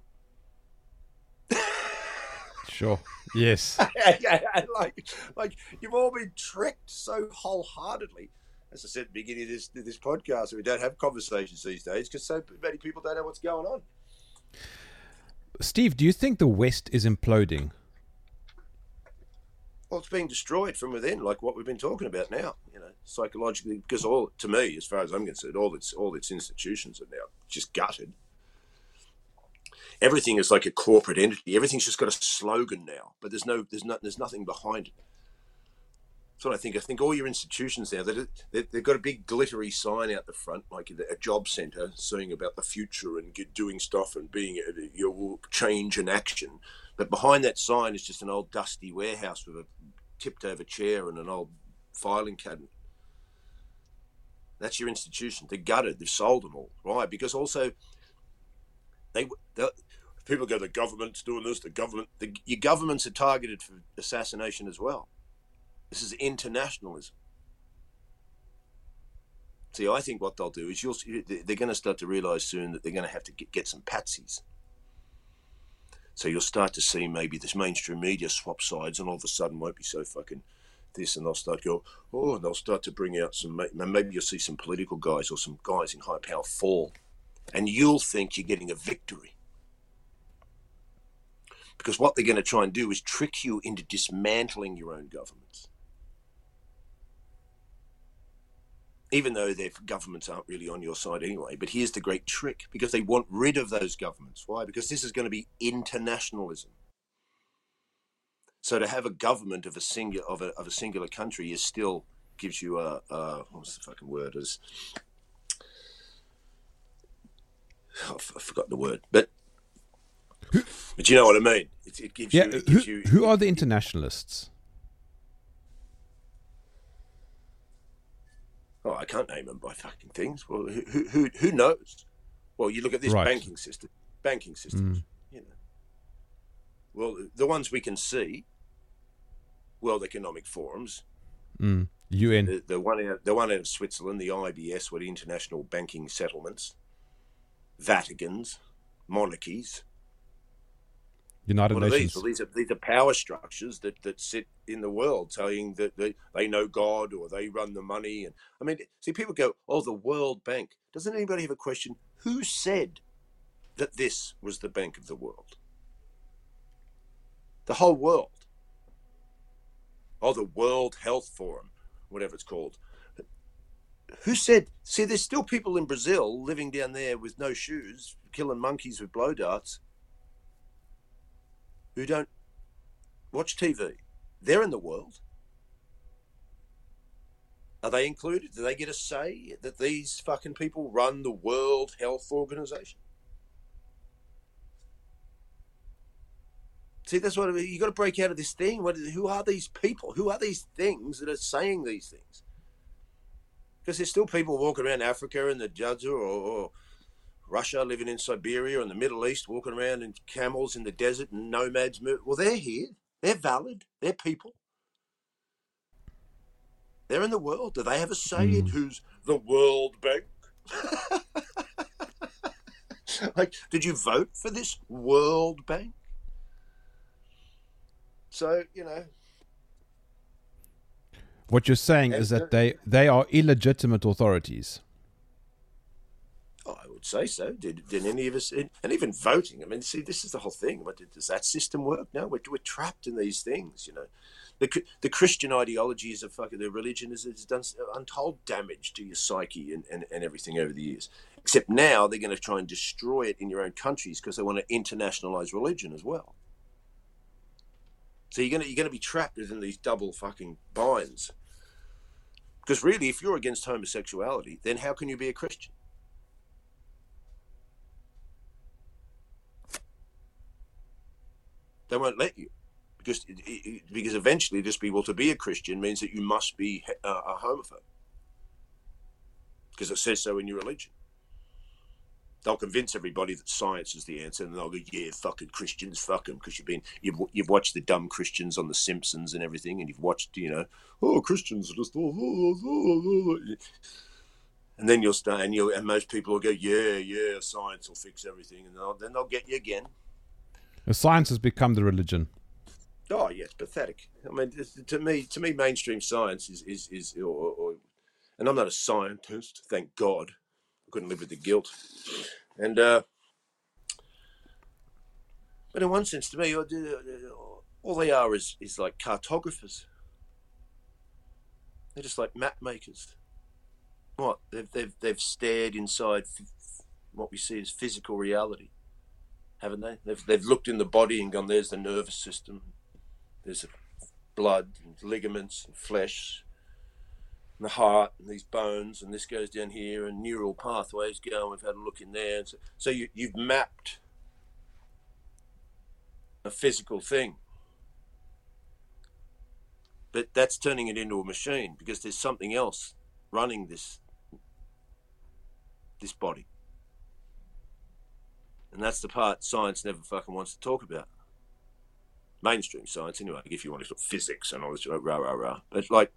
Speaker 1: Sure. Yes.
Speaker 2: like, like you've all been tricked so wholeheartedly. As I said at the beginning of this, this podcast, we don't have conversations these days because so many people don't know what's going on.
Speaker 1: Steve, do you think the West is imploding?
Speaker 2: Well, it's being destroyed from within, like what we've been talking about now. You know, psychologically, because all to me, as far as I'm concerned, all its all its institutions are now just gutted. Everything is like a corporate entity. Everything's just got a slogan now, but there's no, there's not, there's nothing behind it. That's what I think. I think all your institutions now, that they've got a big glittery sign out the front, like a job centre, saying about the future and get, doing stuff and being your change and action. But behind that sign is just an old dusty warehouse with a tipped over chair and an old filing cabinet. That's your institution. They're gutted. They've sold them all, right? Because also, they, people go, the government's doing this. The government, the, your governments are targeted for assassination as well. This is internationalism. See, I think what they'll do is you'll they're going to start to realise soon that they're going to have to get, get some patsies. So you'll start to see maybe this mainstream media swap sides, and all of a sudden won't be so fucking this, and they'll start to go, oh, and they'll start to bring out some, maybe you'll see some political guys or some guys in high power fall, and you'll think you're getting a victory. Because what they're going to try and do is trick you into dismantling your own governments. Even though their governments aren't really on your side anyway. But here's the great trick, because they want rid of those governments. Why? Because this is going to be internationalism. So to have a government of a singular of a, of a singular country is still gives you a, a what's the fucking word? Is oh, I've forgotten the word, but but you know what I mean. It, it gives
Speaker 1: yeah,
Speaker 2: you. It gives
Speaker 1: who,
Speaker 2: you,
Speaker 1: who are the internationalists?
Speaker 2: Oh, I can't name them by fucking things. Well, who who who knows? Well, you look at this
Speaker 1: right.
Speaker 2: banking system, banking systems. Mm. You know, well, the ones we can see, World Economic Forums,
Speaker 1: mm. U N,
Speaker 2: the, the one out, the one out of Switzerland, the I B S, what international banking settlements, Vaticans, monarchies.
Speaker 1: United
Speaker 2: what are
Speaker 1: Nations.
Speaker 2: These? Well, these are these are power structures that, that sit in the world, saying that they, they know God or they run the money. And I mean, see, people go, "Oh, the World Bank." Doesn't anybody have a question? Who said that this was the bank of the world? The whole world. Oh, the World Health Forum, whatever it's called. Who said, see, there's still people in Brazil living down there with no shoes, killing monkeys with blow darts, who don't watch T V. They're in the world. Are they included? Do they get a say that these fucking people run the World Health Organization? See, that's what I mean. You got to break out of this thing. What, who are these people? Who are these things that are saying these things? Because there's still people walking around Africa and the Jadza, or, or Russia living in Siberia, and the Middle East walking around in camels in the desert and nomads. Well, they're here. They're valid. They're people. They're in the world. Do they have a say mm. in who's the World Bank? Like, did you vote for this World Bank? So, you know.
Speaker 1: What you're saying is that they, they are illegitimate authorities.
Speaker 2: Oh, I would say so. Did did any of us, and even voting? I mean, see, this is the whole thing. What, does that system work? No, we're we're trapped in these things. You know, the the Christian ideology is a fucking the religion has done untold damage to your psyche and, and, and everything over the years. Except now they're going to try and destroy it in your own countries because they want to internationalize religion as well. So you're gonna you're gonna be trapped within these double fucking binds. Because really, if you're against homosexuality, then how can you be a Christian? They won't let you, because it, it, because eventually just be well to be a Christian means that you must be a, a homophobe, because it says so in your religion. They'll convince everybody that science is the answer, and they'll go, "Yeah, fucking Christians, fuck them," because you've been you've you've watched the dumb Christians on The Simpsons and everything, and you've watched, you know, oh, Christians are just, oh, oh, oh, oh. And then you'll start, and you and most people will go, "Yeah, yeah, science will fix everything," and they'll, then they'll get you again.
Speaker 1: The science has become the religion.
Speaker 2: Oh yeah, it's pathetic. I mean, to me, to me, mainstream science is is is, or, or, and I'm not a scientist, thank God. I couldn't live with the guilt. And uh, but in one sense, to me, all they are is is like cartographers. They're just like map makers. What they've they've they've stared inside what we see as physical reality, haven't they? They've they've looked in the body and gone, "There's the nervous system. There's blood, and ligaments, and flesh, and the heart, and these bones, and this goes down here, and neural pathways go, and we've had a look in there." And so, so you, you've mapped a physical thing. But that's turning it into a machine, because there's something else running this this body. And that's the part science never fucking wants to talk about. Mainstream science, anyway, if you want to talk physics and all this, rah, rah, rah. But like,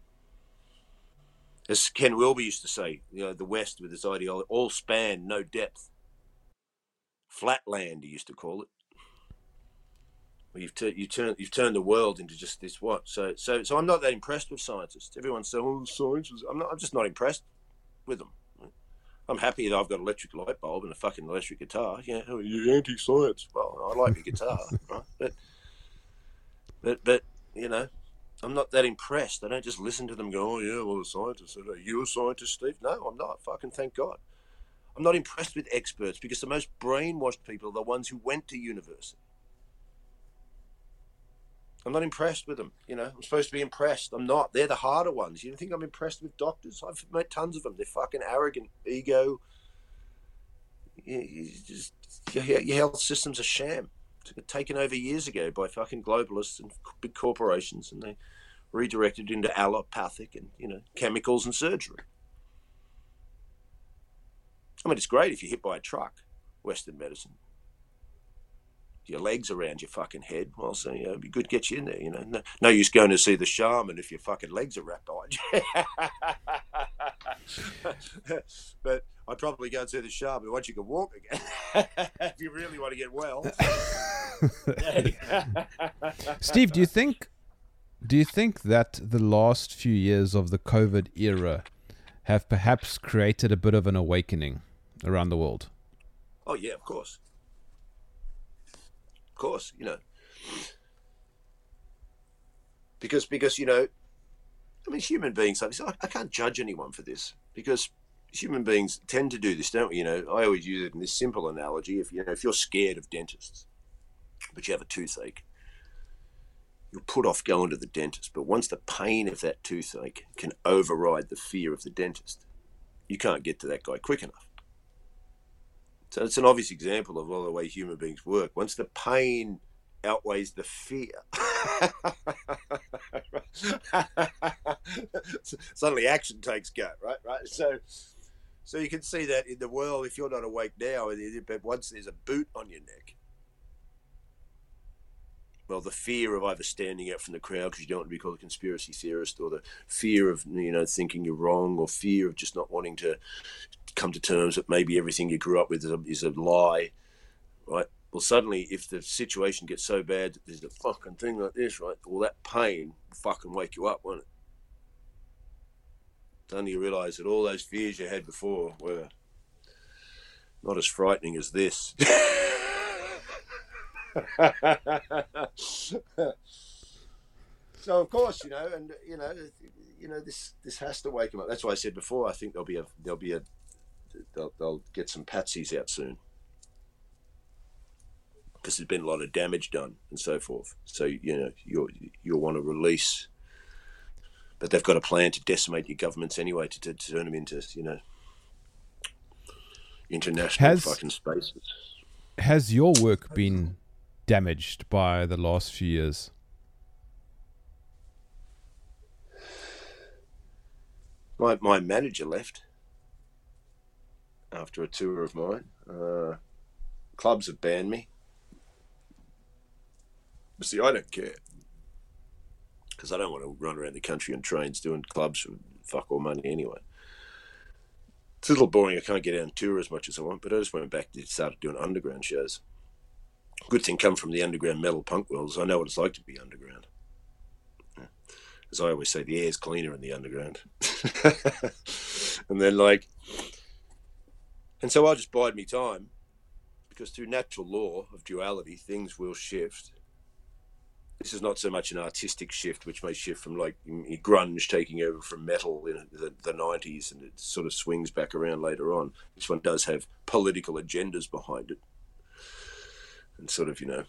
Speaker 2: as Ken Wilber used to say, you know, the West with its ideology, all span, no depth. Flatland, he used to call it. Well, you've, tur- you turn, you've turned the world into just this what? So so, so I'm not that impressed with scientists. Everyone's saying, oh, science is... I'm, not, I'm just not impressed with them. I'm happy that I've got an electric light bulb and a fucking electric guitar. Yeah, oh, you're anti-science. Well, I like a guitar, right? But, but, but, you know, I'm not that impressed. I don't just listen to them go, "Oh, yeah, well, the scientists said, are you a scientist, Steve?" No, I'm not. Fucking thank God. I'm not impressed with experts, because the most brainwashed people are the ones who went to university. I'm not impressed with them. You know, I'm supposed to be impressed. I'm not. They're the harder ones. You think I'm impressed with doctors? I've met tons of them. They're fucking arrogant, ego. You, you just, your, your health system's a sham. It's taken over years ago by fucking globalists and big corporations, and they redirected into allopathic and, you know, chemicals and surgery. I mean, it's great if you're hit by a truck, Western medicine. Your legs around your fucking head. Well, so, you know, it'd be good to get you in there, you know. No, no use going to see the shaman if your fucking legs are wrapped behind you. But I'd probably go and see the shaman once you can walk again, if you really want to get well.
Speaker 1: Steve, do you think do you think that the last few years of the COVID era have perhaps created a bit of an awakening around the world?
Speaker 2: Oh yeah, of course. Of course, you know, because because you know, I mean, human beings like this. I, I can't judge anyone for this because human beings tend to do this, don't we? You know, I always use it in this simple analogy. If you know, if you're scared of dentists, but you have a toothache, you'll put off going to the dentist. But once the pain of that toothache can override the fear of the dentist, you can't get to that guy quick enough. So it's an obvious example of all the way human beings work. Once the pain outweighs the fear, suddenly action takes go, right? Right. So, so you can see that in the world, if you're not awake now, but once there's a boot on your neck, well, the fear of either standing out from the crowd because you don't want to be called a conspiracy theorist, or the fear of, you know, thinking you're wrong, or fear of just not wanting to come to terms that maybe everything you grew up with is a, is a lie, right? Well, suddenly, if the situation gets so bad that there's a fucking thing like this, right? All that pain will fucking wake you up, won't it? Suddenly you realise that all those fears you had before were not as frightening as this. So of course, you know, and you know, you know, this this has to wake them up. That's why I said before, I think there'll be a there'll be a they'll, they'll get some patsies out soon, because there's been a lot of damage done and so forth. So you know, you'll you'll want to release, but they've got a plan to decimate your governments anyway, to, to turn them into, you know, international
Speaker 1: has,
Speaker 2: fucking spaces.
Speaker 1: Has your work been damaged by the last few years?
Speaker 2: My my manager left after a tour of mine. Uh, clubs have banned me. But see, I don't care, because I don't want to run around the country on trains doing clubs for fuck all money anyway. It's a little boring. I can't get out on tour as much as I want, but I just went back to started doing underground shows. Good thing come from the underground metal punk world is I know what it's like to be underground. As I always say, the air's cleaner in the underground. And then like, and so I just bide me time, because through natural law of duality, things will shift. This is not so much an artistic shift, which may shift from like grunge taking over from metal in the, the nineties, and it sort of swings back around later on. This one does have political agendas behind it. And sort of, you know,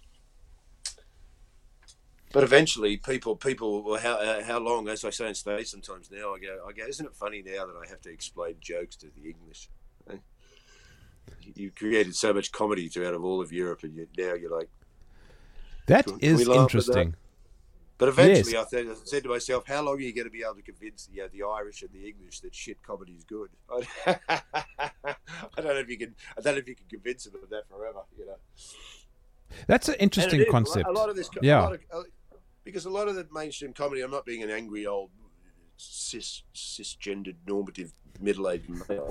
Speaker 2: but eventually people, people, well, how uh, how long, as I say on stage sometimes now, I go, I go, isn't it funny now that I have to explain jokes to the English? Eh? You created so much comedy throughout of all of Europe, and you, now you're like,
Speaker 1: that
Speaker 2: can,
Speaker 1: is
Speaker 2: can
Speaker 1: interesting.
Speaker 2: That? But eventually,
Speaker 1: yes.
Speaker 2: I, th- I said to myself, how long are you going to be able to convince you know, the Irish and the English that shit comedy is good? I don't know if you can. I don't know if you can convince them of that forever. You know.
Speaker 1: That's an interesting
Speaker 2: is,
Speaker 1: concept.
Speaker 2: A lot of this,
Speaker 1: yeah.
Speaker 2: A lot of, uh, because a lot of the mainstream comedy, I'm not being an angry old cis cisgendered normative middle-aged male.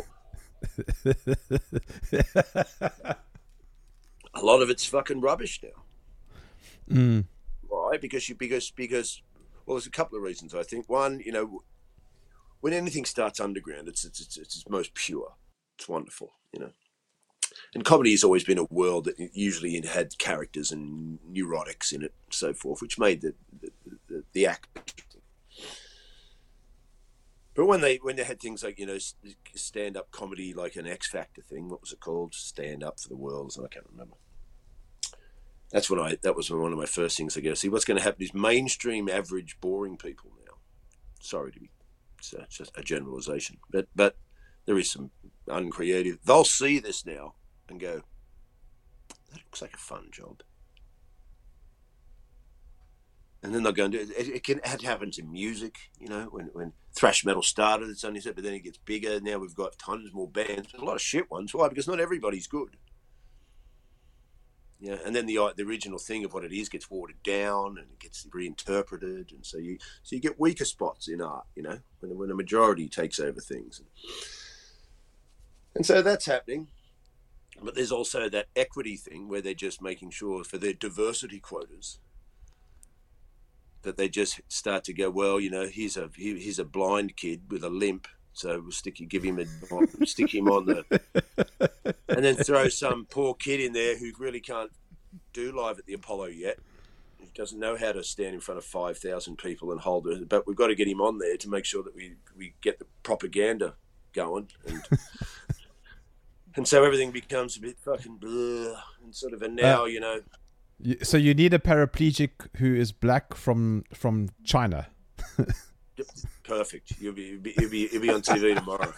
Speaker 2: A lot of it's fucking rubbish now.
Speaker 1: Mm.
Speaker 2: Why? Because you because because well, there's a couple of reasons. I think one, you know, when anything starts underground, it's it's it's, it's most pure. It's wonderful, you know. And comedy has always been a world that usually had characters and neurotics in it and so forth, which made the the, the, the act. But when they when they had things like, you know, stand-up comedy, like an X Factor thing, what was it called? Stand Up for the World, I can't remember. That's when I that was one of my first things I go, see, what's going to happen is mainstream, average, boring people now. Sorry to be such a generalization, but but there is some uncreative. They'll see this now and go, that looks like a fun job. And then they'll go and do it. It can it happens in music, you know, when, when thrash metal started, it's only said, but then it gets bigger. Now we've got tons more bands, a lot of shit ones. Why? Because not everybody's good. Yeah, and then the the original thing of what it is gets watered down and it gets reinterpreted, and so you so you get weaker spots in art, you know, when when a majority takes over things, and, and so that's happening. But there's also that equity thing where they're just making sure for their diversity quotas that they just start to go, well, you know, he's a he, he's a blind kid with a limp. So we'll stick you, give him a, stick him on the, and then throw some poor kid in there who really can't do live at the Apollo yet, He doesn't know how to stand in front of five thousand people and hold it. But we've got to get him on there to make sure that we, we get the propaganda going. And and so everything becomes a bit fucking blah. And sort of, and now, uh, you know.
Speaker 1: So you need a paraplegic who is black from from China.
Speaker 2: Perfect. You'll be, you'll be, you'll be, you'll be on T V tomorrow.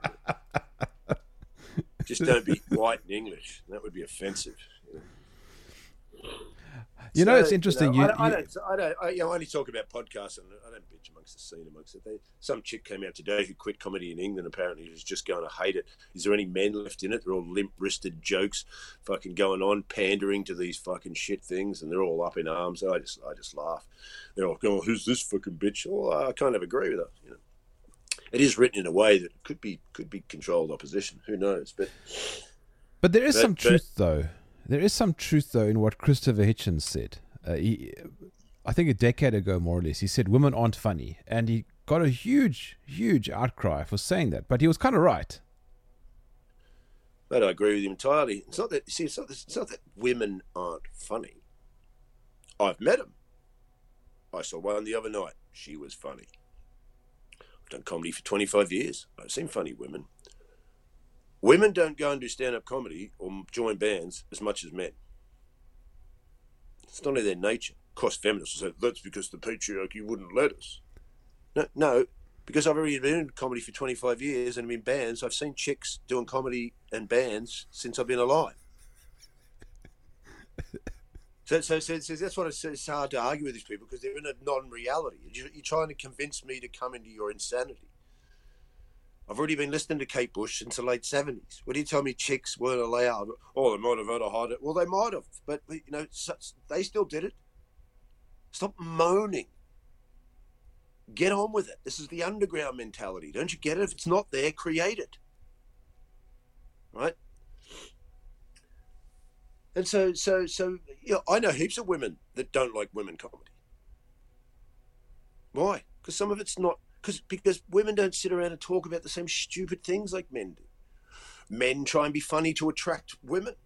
Speaker 2: Just don't be white and English. That would be offensive. You know,
Speaker 1: you know so, it's interesting.
Speaker 2: You know,
Speaker 1: you,
Speaker 2: I, I
Speaker 1: you,
Speaker 2: don't. I don't. I, you know, I only talk about podcasts, and I don't bitch amongst the scene amongst it. They, some chick came out today who quit comedy in England. Apparently, who's just going to hate it. Is there any men left in it? They're all limp-wristed jokes, fucking going on, pandering to these fucking shit things, and they're all up in arms. I just, I just laugh. They're all going, "Who's this fucking bitch?" Well, I kind of agree with her. You know. It is written in a way that could be could be controlled opposition. Who knows? But
Speaker 1: but there is
Speaker 2: but,
Speaker 1: some truth,
Speaker 2: but,
Speaker 1: though. There is some truth, though, in what Christopher Hitchens said. Uh, he, I think a decade ago, more or less, he said women aren't funny, and he got a huge, huge outcry for saying that. But he was kind of right.
Speaker 2: But I agree with him entirely. It's not that. See, it's not, it's not that women aren't funny. I've met them. I saw one the other night. She was funny. I've done comedy for twenty-five years. I've seen funny women. Women don't go and do stand-up comedy or join bands as much as men. It's not in their nature. Of course, feminists will say, that's because the patriarchy wouldn't let us. No, no, because I've already been in comedy for twenty-five years and I'm in bands. I've seen chicks doing comedy and bands since I've been alive. So, so, so, so that's what it's, it's hard to argue with these people, because they're in a non-reality. You're, you're trying to convince me to come into your insanity. I've already been listening to Kate Bush since the late seventies. What do you tell me chicks weren't allowed? Oh, they might have had a hard it. Well, they might have, but, you know, they still did it. Stop moaning. Get on with it. This is the underground mentality. Don't you get it? If it's not there, create it. Right? And so, so, so, you know, I know heaps of women that don't like women comedy. Why? Because some of it's not, because because women don't sit around and talk about the same stupid things like men do. Men try and be funny to attract women.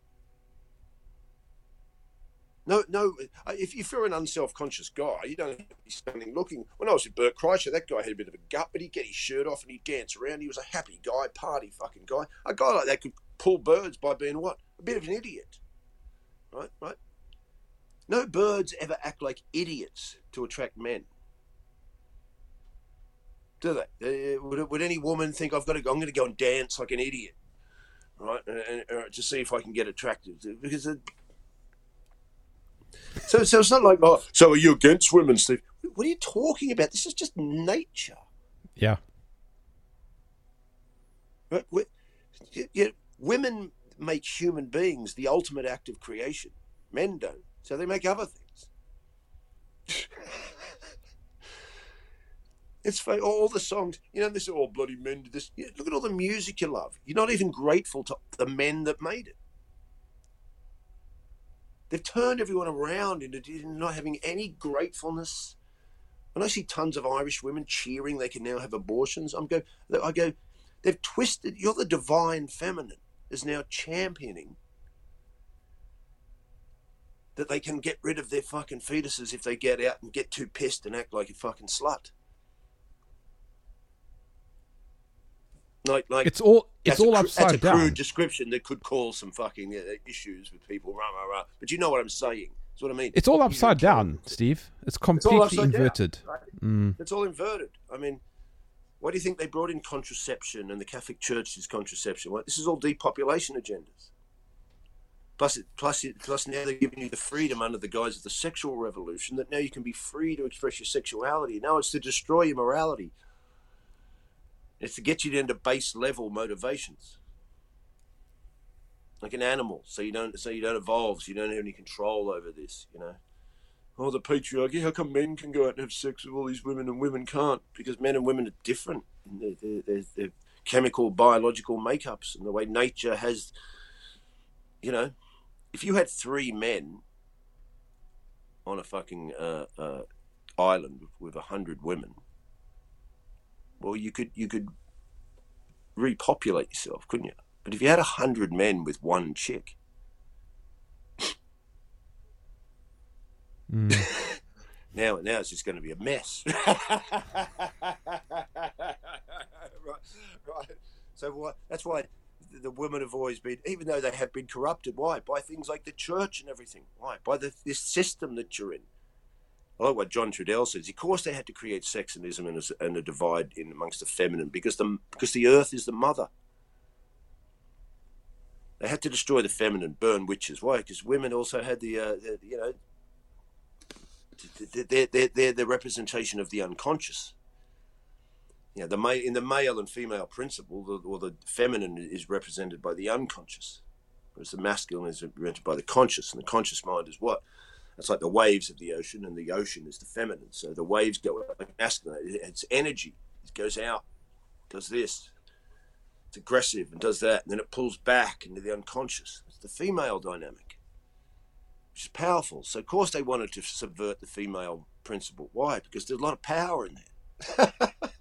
Speaker 2: No, no, if, if you're an unself-conscious guy, you don't have to be standing looking. When I was with Bert Kreischer, that guy had a bit of a gut, but he'd get his shirt off and he'd dance around. He was a happy guy, party fucking guy. A guy like that could pull birds by being what? A bit of an idiot. Right, right. No birds ever act like idiots to attract men, do they? Uh, would, would any woman think I've got to go? I'm going to go and dance like an idiot, right? And, and, uh, to see if I can get attracted, because. It, so, so it's not like, oh, so are you against women, Steve? What are you talking about? This is just nature.
Speaker 1: Yeah.
Speaker 2: Right? We, you, women make human beings the ultimate act of creation. Men don't. So they make other things. It's funny, all the songs, you know, this is all bloody men did this. Look at all the music you love. You're not even grateful to the men that made it. They've turned everyone around into not having any gratefulness. When I see tons of Irish women cheering they can now have abortions, I'm go, I go, they've twisted, you're the divine feminine is now championing that they can get rid of their fucking fetuses if they get out and get too pissed and act like a fucking slut. Like, like
Speaker 1: it's all it's all
Speaker 2: a,
Speaker 1: upside
Speaker 2: that's a
Speaker 1: down.
Speaker 2: crude description that could cause some fucking uh, issues with people. Rah, rah, rah. But you know what I'm saying. That's what I mean.
Speaker 1: It's all upside down, Steve. It's completely it's inverted.
Speaker 2: Down, right?
Speaker 1: mm.
Speaker 2: It's all inverted. I mean, why do you think they brought in contraception and the Catholic Church's contraception? Well, this is all depopulation agendas. Plus, it, plus, it, plus now they're giving you the freedom under the guise of the sexual revolution that now you can be free to express your sexuality. Now it's to destroy your morality. It's to get you into base level motivations, like an animal, so you don't so you don't evolve, so you don't have any control over this. You know, oh, the patriarchy. How come men can go out and have sex with all these women and women can't? Because men and women are different in their, their, their, their chemical, biological makeups and the way nature has. You know, if you had three men on a fucking uh, uh, island with a hundred women. Well, you could you could repopulate yourself, couldn't you? But if you had a hundred men with one chick,
Speaker 1: Mm.
Speaker 2: now, now it's just going to be a mess. right, right. So what? That's why the women have always been, even though they have been corrupted. Why? By things like the church and everything. Why? By the, this system that you're in. I like what John Trudell says. Of course, they had to create sexism and a, and a divide in amongst the feminine because the because the earth is the mother. They had to destroy the feminine, burn witches. Why? Because women also had the, uh, the you know, they're, they're, they're the representation of the unconscious. You know, the ma- in the male and female principle, the, or the feminine is represented by the unconscious, whereas the masculine is represented by the conscious. And the conscious mind is what? It's like the waves of the ocean, and the ocean is the feminine. So the waves go like masculine. It's energy. It goes out, does this. It's aggressive and does that, and then it pulls back into the unconscious. It's the female dynamic, which is powerful. So of course they wanted to subvert the female principle. Why? Because there's a lot of power in there.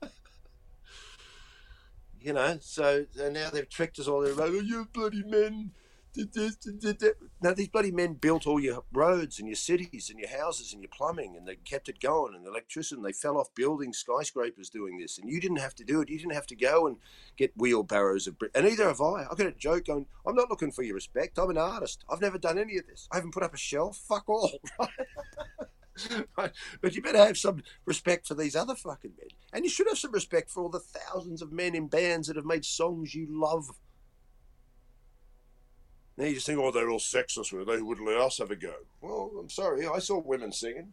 Speaker 2: You know, so, so now they've tricked us all. They're like, oh, you bloody men did this, did that. Now these bloody men built all your roads and your cities and your houses and your plumbing, and they kept it going, and the electricity. They fell off building skyscrapers doing this, and you didn't have to do it. You didn't have to go and get wheelbarrows of brick, and neither have I. I've got a joke going, I'm not looking for your respect. I'm an artist. I've never done any of this. I haven't put up a shelf. Fuck all. Right? But you better have some respect for these other fucking men, and you should have some respect for all the thousands of men in bands that have made songs you love. Now you just think, oh, they're all sexist, were they? Wouldn't let us have a go. Well, I'm sorry, I saw women singing.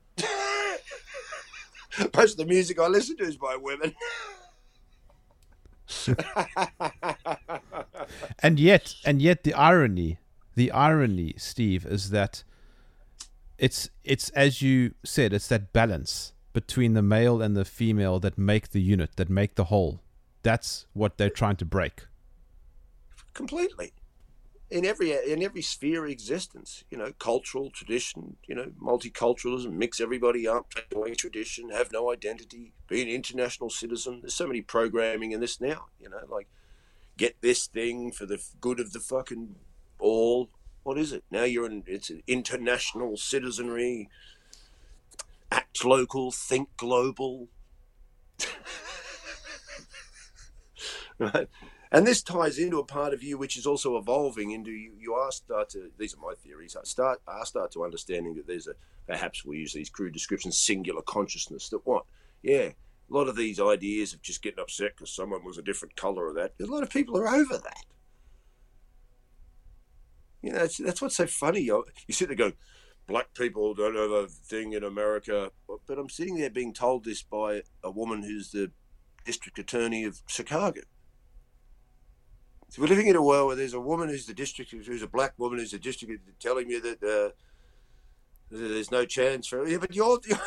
Speaker 2: Most of the music I listen to is by women.
Speaker 1: and yet, and yet, the irony, the irony, Steve, is that it's it's as you said, it's that balance between the male and the female that make the unit, that make the whole. That's what they're trying to break.
Speaker 2: Completely. In every in every sphere of existence, you know, cultural, tradition, you know, multiculturalism, mix everybody up, take away tradition, have no identity, be an international citizen. There's so many programming in this now, you know, like get this thing for the good of the fucking all. What is it? Now you're in, it's an international citizenry, act local, think global. Right? And this ties into a part of you which is also evolving into you. You are start to. These are my theories. I start. I start to understanding that there's a perhaps we use these crude descriptions, singular consciousness. That what? Yeah, a lot of these ideas of just getting upset because someone was a different color or that. A lot of people are over that. You know, it's, that's what's so funny. You, you sit there go, black people don't have a thing in America, but I'm sitting there being told this by a woman who's the district attorney of Chicago. So we're living in a world where there's a woman who's the district, who's a black woman who's the district, telling me that uh, there's no chance for. Yeah, but you're. you're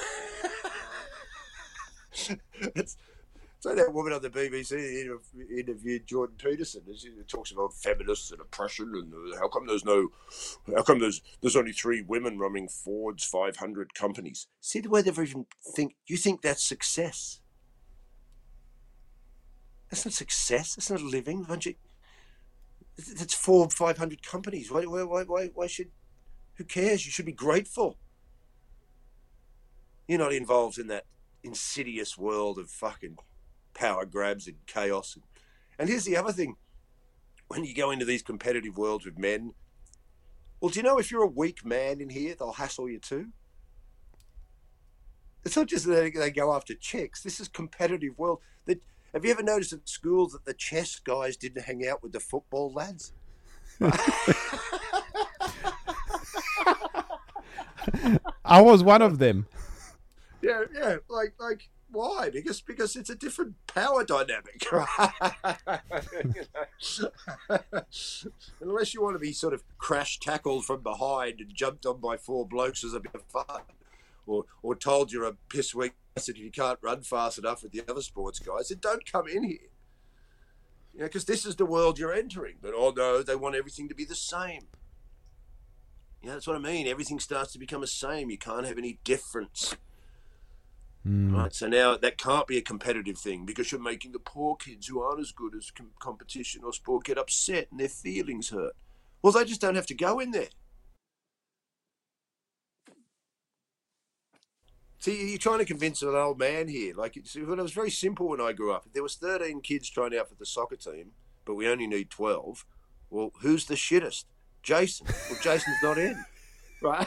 Speaker 2: it's, it's like that woman on the B B C interviewed Jordan Peterson. She talks about feminists and oppression, and how come there's no, how come there's there's only three women running Ford's five hundred companies. See the way they even think. You think that's success? That's not success. That's not living. Don't you? It's four, five hundred companies. Why, why, why, why should? Who cares? You should be grateful. You're not involved in that insidious world of fucking power grabs and chaos. And here's the other thing: when you go into these competitive worlds with men, well, do you know if you're a weak man in here, they'll hassle you too. It's not just that they go after chicks. This is competitive world. That. Have you ever noticed at schools that the chess guys didn't hang out with the football lads?
Speaker 1: I was one of them.
Speaker 2: Yeah, yeah. Like, like, why? Because, because it's a different power dynamic, right? You know? Unless you want to be sort of crash tackled from behind and jumped on by four blokes as a bit of fun, or or told you're a piss weak. If you can't run fast enough with the other sports guys, then don't come in here. You know, because this is the world you're entering. But oh no, they want everything to be the same. You know, that's what I mean. Everything starts to become the same. You can't have any difference. Mm. Right? So now that can't be a competitive thing because you're making the poor kids who aren't as good as com- competition or sport get upset and their feelings hurt. Well, they just don't have to go in there. See, you're trying to convince an old man here. Like, it's, it was very simple when I grew up. If there was thirteen kids trying out for the soccer team, but we only need twelve, well, who's the shittest? Jason. Well, Jason's not in. Right?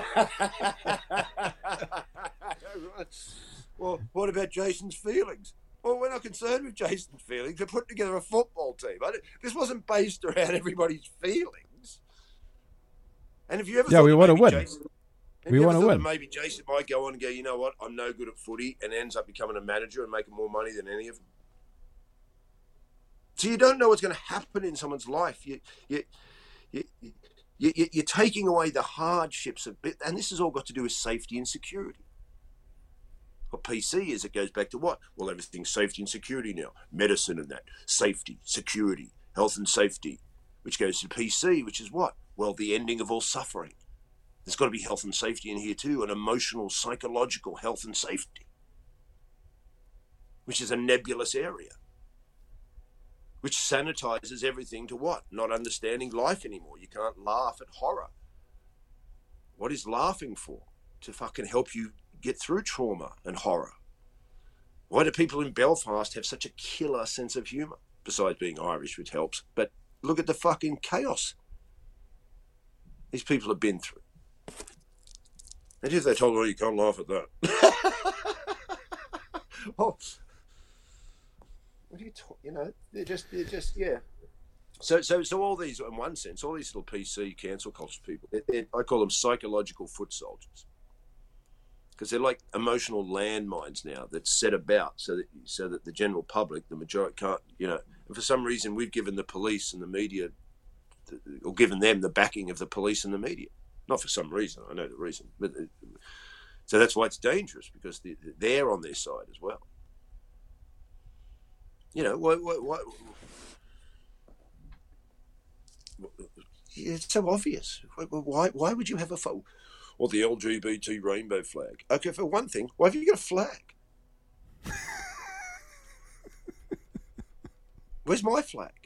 Speaker 2: Well, what about Jason's feelings? Well, we're not concerned with Jason's feelings. We're putting together a football team. I this wasn't based around everybody's feelings. And if you ever
Speaker 1: yeah,
Speaker 2: thought
Speaker 1: we want to win.
Speaker 2: Jason,
Speaker 1: we want to win.
Speaker 2: Maybe Jason might go on and go, you know what? I'm no good at footy, and ends up becoming a manager and making more money than any of them. So you don't know what's going to happen in someone's life. You, you, you, you, you're taking away the hardships of it, and this has all got to do with safety and security. What P C is, it goes back to what? Well, everything's safety and security now. Medicine and that. Safety, security, health and safety, which goes to P C, which is what? Well, the ending of all suffering. There's got to be health and safety in here too, and emotional, psychological health and safety, which is a nebulous area, which sanitizes everything to what? Not understanding life anymore. You can't laugh at horror. What is laughing for? To fucking help you get through trauma and horror. Why do people in Belfast have such a killer sense of humour? Besides being Irish, which helps. But look at the fucking chaos these people have been through. And if they told her, oh, you can't laugh at that. Oh, what are you talking? You know, they're just, they're just, yeah. So, so, so all these, in one sense, all these little P C cancel culture people, they're, they're, I call them psychological foot soldiers, because they're like emotional landmines now that's set about so that so that the general public, the majority, can't, you know. And for some reason, we've given the police and the media, or given them the backing of the police and the media. Not for some reason, I know the reason, but so that's why it's dangerous, because they're on their side as well. You know, why, why, why, it's so obvious. Why, why would you have a fo- or the L G B T rainbow flag? Okay, for one thing, why have you got a flag? Where's my flag?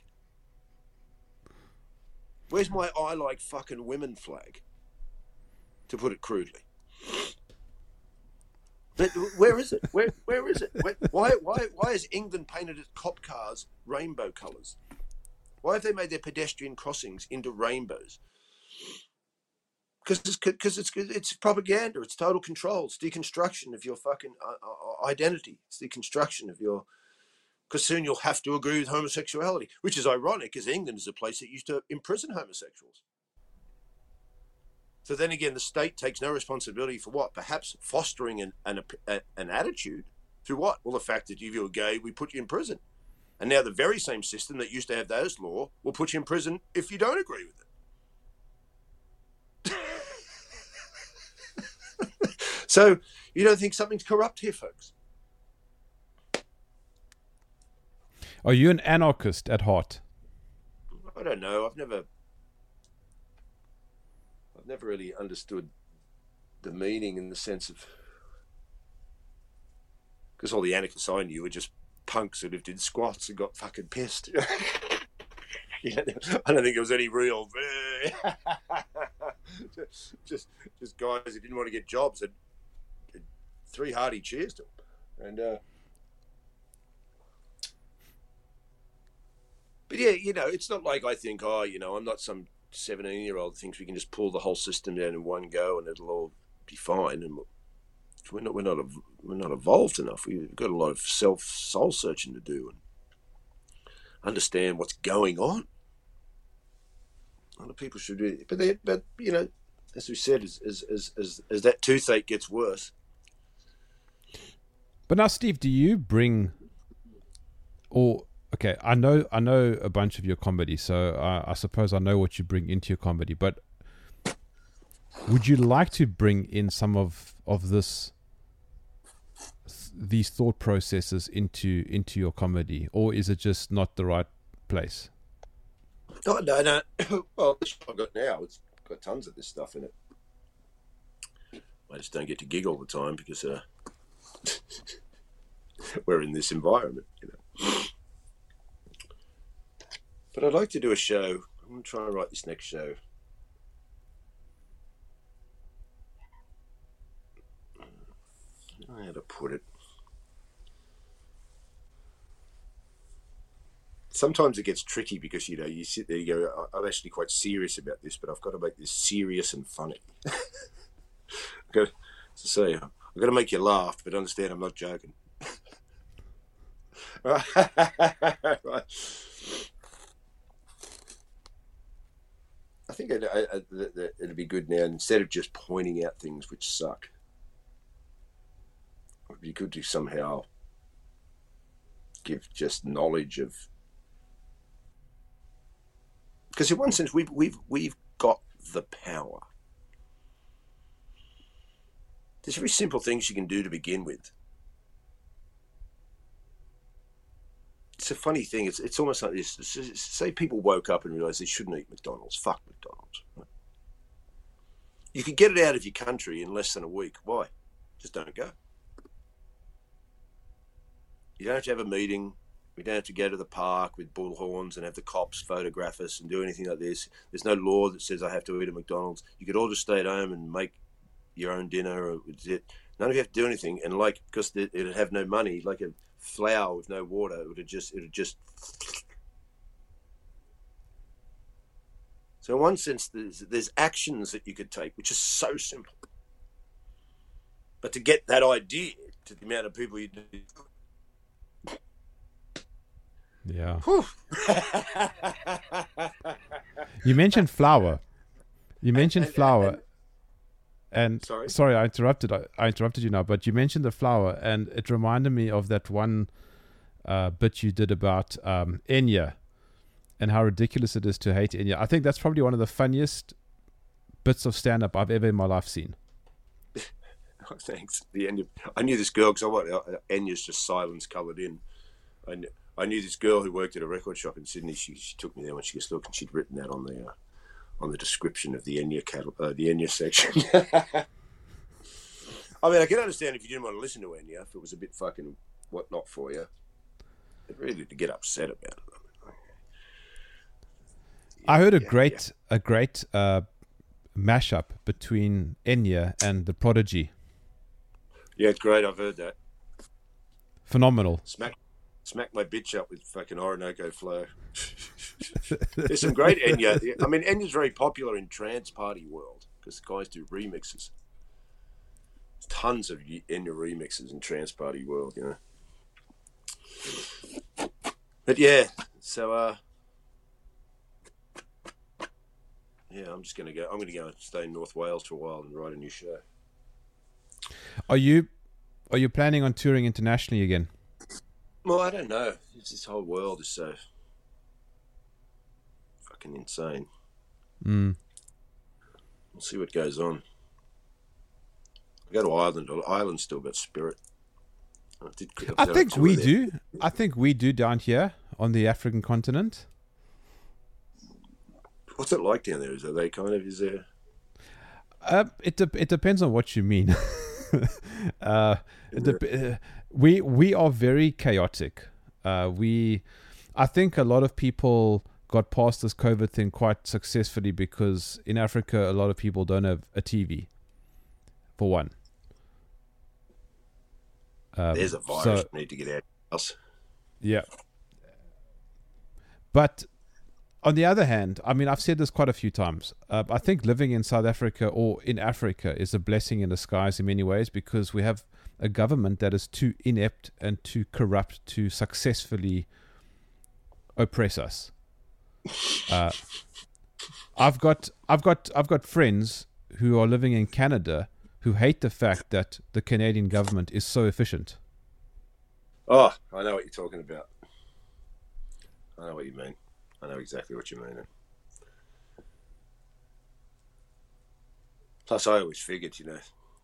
Speaker 2: Where's my I like fucking women flag? To put it crudely. But where is it? Where where is it? Where, why why why is England painted its cop cars rainbow colours? Why have they made their pedestrian crossings into rainbows? Because it's because it's it's propaganda. It's total control. It's deconstruction of your fucking uh, identity. It's deconstruction of your. Because soon you'll have to agree with homosexuality, which is ironic, because England is a place that used to imprison homosexuals. So then again, the state takes no responsibility for what? Perhaps fostering an, an, an attitude through what? Well, the fact that if you're gay, we put you in prison. And now the very same system that used to have those laws will put you in prison if you don't agree with it. So you don't think something's corrupt here, folks?
Speaker 1: Are you an anarchist at heart?
Speaker 2: I don't know. I've never... I've never really understood the meaning in the sense of, because all the anarchists I knew were just punks who lived in squats and got fucking pissed. You know, I don't think there was any real just just guys who didn't want to get jobs and, and three hearty cheers to them. And uh, but yeah, you know, it's not like I think, oh, you know, I'm not some seventeen year old thinks we can just pull the whole system down in one go and it'll all be fine. And we're not we're not we're not evolved enough. We've got a lot of self soul searching to do and understand what's going on. A lot of people should do it, but they, but you know, as we said, as as as as, as that toothache gets worse.
Speaker 1: But now, Steve, do you bring or okay, I know I know a bunch of your comedy, so I, I suppose I know what you bring into your comedy. But would you like to bring in some of of this, these thought processes into into your comedy, or is it just not the right place?
Speaker 2: Oh, no, no. Well, the show I've got now, it's got tons of this stuff in it. I just don't get to gig all the time because uh, we're in this environment, you know. But I'd like to do a show. I'm going to try and write this next show. put it? Sometimes it gets tricky because, you know, you sit there, you go, I'm actually quite serious about this, but I've got to make this serious and funny. I've got to say, I've got to make you laugh, but understand I'm not joking. Right. I think it, I, I, it'd be good now, instead of just pointing out things which suck, it'd be good to somehow give just knowledge of. Because in one sense, we've we've we've got the power. There's very simple things you can do to begin with. It's a funny thing. It's it's almost like this. Say people woke up and realised they shouldn't eat McDonald's. Fuck McDonald's. Right? You could get it out of your country in less than a week. Why? Just don't go. You don't have to have a meeting. We don't have to go to the park with bullhorns and have the cops photograph us and do anything like this. There's no law that says I have to eat at McDonald's. You could all just stay at home and make your own dinner. Or none of you have to do anything. And like, because it'd have no money, like a flower with no water, it would just, it would just. So in one sense, there's, there's actions that you could take, which is so simple. But to get that idea to the amount of people you do.
Speaker 1: Yeah. You mentioned flour. You mentioned
Speaker 2: and, and,
Speaker 1: flour.
Speaker 2: And,
Speaker 1: and
Speaker 2: sorry,
Speaker 1: sorry, I interrupted. I, I interrupted you now, but you mentioned the flour, and it reminded me of that one uh, bit you did about um, Enya and how ridiculous it is to hate Enya. I think that's probably one of the funniest bits of stand-up I've ever in my life seen.
Speaker 2: Oh, thanks. The Enya. I knew this girl because I want Enya's just silence coloured in. I knew, I knew this girl who worked at a record shop in Sydney. She, she took me there when she was looking. She'd written that on the uh, on the description of the Enya cattle, uh, the Enya section. I mean, I can understand if you didn't want to listen to Enya, if it was a bit fucking whatnot for you. But really, to get upset about it. I, mean, yeah,
Speaker 1: I heard a
Speaker 2: yeah,
Speaker 1: great
Speaker 2: yeah.
Speaker 1: a great uh, mashup between Enya and the Prodigy.
Speaker 2: Yeah, it's great. I've heard that.
Speaker 1: Phenomenal.
Speaker 2: Smack. Smack my bitch up with fucking Orinoco Flow. There's some great Enya. I mean, Enya's very popular in trance party world because the guys do remixes. There's tons of Enya remixes in trance party world, you know. But yeah, so uh, yeah, I'm just gonna go. I'm gonna go and stay in North Wales for a while and write a new show.
Speaker 1: Are you are you planning on touring internationally again?
Speaker 2: Well, I don't know. It's, this whole world is so fucking insane.
Speaker 1: Mm.
Speaker 2: We'll see what goes on. I go to Ireland. Ireland's still got spirit. I, did, I,
Speaker 1: I think we there. do. I think we do down here on the African continent.
Speaker 2: What's it like down there? Is they kind of is there?
Speaker 1: Uh, it de- it depends on what you mean. uh, it de- uh, we we are very chaotic. Uh, we, I think a lot of people got past this COVID thing quite successfully because in Africa a lot of people don't have a T V. For one, um,
Speaker 2: there's a virus.
Speaker 1: So,
Speaker 2: we need to get out of the house.
Speaker 1: Yeah, but on the other hand, I mean, I've said this quite a few times. Uh, I think living in South Africa or in Africa is a blessing in disguise in many ways because we have a government that is too inept and too corrupt to successfully oppress us. Uh, I've got, I've got, I've got friends who are living in Canada who hate the fact that the Canadian government is so efficient.
Speaker 2: Oh, I know what you're talking about. I know what you mean. I know exactly what you mean. Plus, I always figured, you know,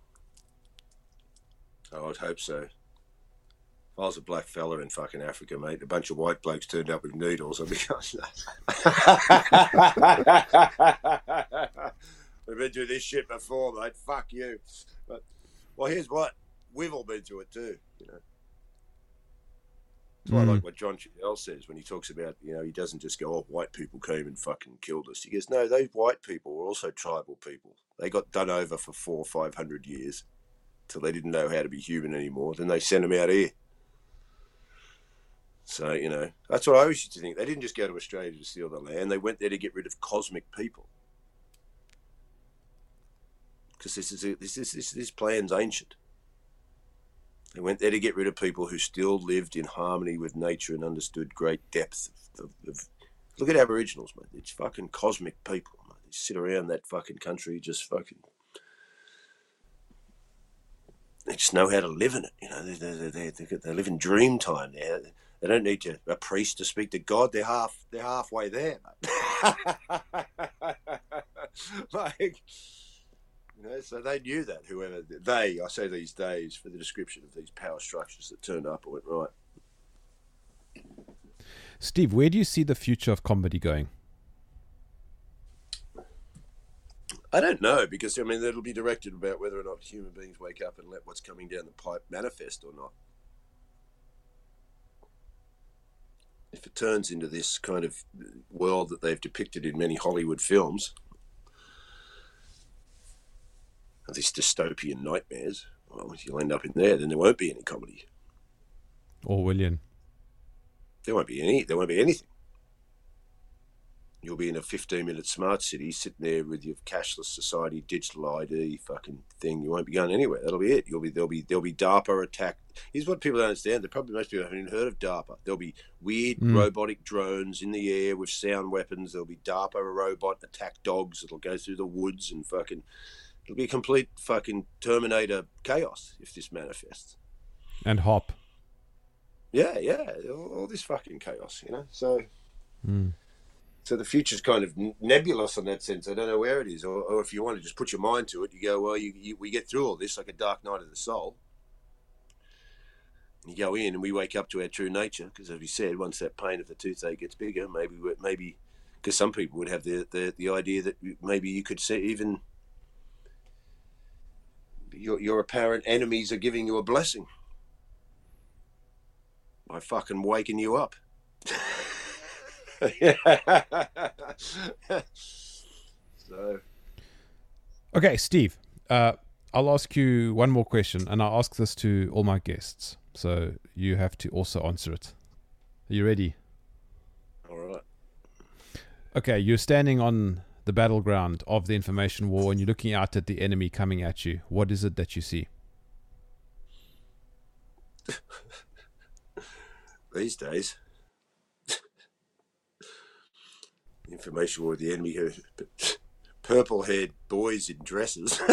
Speaker 2: I would hope so. If I was a black fella in fucking Africa, mate, a bunch of white blokes turned up with needles, I'd be going, we've been through this shit before, mate. Fuck you. But, well, here's what. We've all been through it too, you know. That's why mm. I like what John Chidell says when he talks about, you know, he doesn't just go, oh, white people came and fucking killed us. He goes, no, those white people were also tribal people. They got done over for four or five hundred years. till they didn't know how to be human anymore. Then they sent them out here. So, you know, that's what I always used to think. They didn't just go to Australia to steal the land. They went there to get rid of cosmic people. Because this is a, this, this, this, this plan's ancient. They went there to get rid of people who still lived in harmony with nature and understood great depth of, of, of look at Aboriginals, mate. It's fucking cosmic people, mate. They sit around that fucking country just fucking... They just know how to live in it, you know. They, they, they, they, they live in dream time. They, they don't need to, a priest to speak to God. They're half. They're halfway there, mate. Like, you know. So they knew that. Whoever they, I say these days for the description of these power structures that turned up and went right.
Speaker 1: Steve, where do you see the future of comedy going?
Speaker 2: I don't know, because, I mean, it'll be directed about whether or not human beings wake up and let what's coming down the pipe manifest or not. If it turns into this kind of world that they've depicted in many Hollywood films, these dystopian nightmares, well, if you'll end up in there, then there won't be any comedy.
Speaker 1: Orwellian.
Speaker 2: There won't be any. There won't be anything. You'll be in a fifteen-minute smart city, sitting there with your cashless society, digital I D, fucking thing. You won't be going anywhere. That'll be it. You'll be there'll be there'll be DARPA attack. Here's what people don't understand. There probably most people haven't even heard of DARPA. There'll be weird mm. robotic drones in the air with sound weapons. There'll be DARPA robot attack dogs that'll go through the woods and fucking. It'll be complete fucking Terminator chaos if this manifests.
Speaker 1: And hop.
Speaker 2: Yeah, yeah, all, all this fucking chaos, you know. So.
Speaker 1: Mm.
Speaker 2: So the future's kind of nebulous in that sense. I don't know where it is, or, or if you want to just put your mind to it, you go, well, you, you, we get through all this like a dark night of the soul. You go in and we wake up to our true nature, because as we said, once that pain of the toothache gets bigger, maybe maybe because some people would have the, the, the idea that maybe you could see even your, your apparent enemies are giving you a blessing by fucking waking you up. So,
Speaker 1: okay, Steve, uh, I'll ask you one more question, and I'll ask this to all my guests, so you have to also answer it. Are you ready?
Speaker 2: All right.
Speaker 1: Okay, you're standing on the battleground of the information war, and you're looking out at the enemy coming at you. What is it that you see?
Speaker 2: These days, information war with the enemy, purple-haired boys in dresses.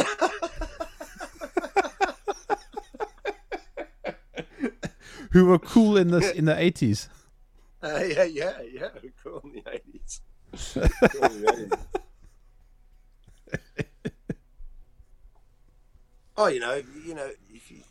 Speaker 1: Who were cool in this in the eighties.
Speaker 2: Uh, yeah, yeah, yeah. Cool in the eighties. Cool in the eighties. Oh, you know, you know, if you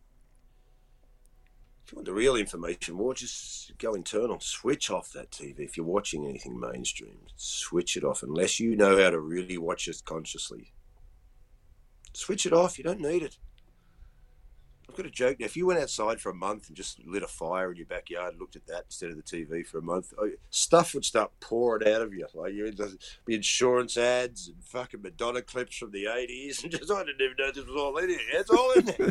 Speaker 2: if you want the real information war, just go internal. Switch off that T V. If you're watching anything mainstream, switch it off. Unless you know how to really watch it consciously, switch it off. You don't need it. I've got a joke now. If you went outside for a month and just lit a fire in your backyard and looked at that instead of the T V for a month, stuff would start pouring out of you. Like you the insurance ads and fucking Madonna clips from the eighties. And just, I didn't even know this was all in here. It's all in there.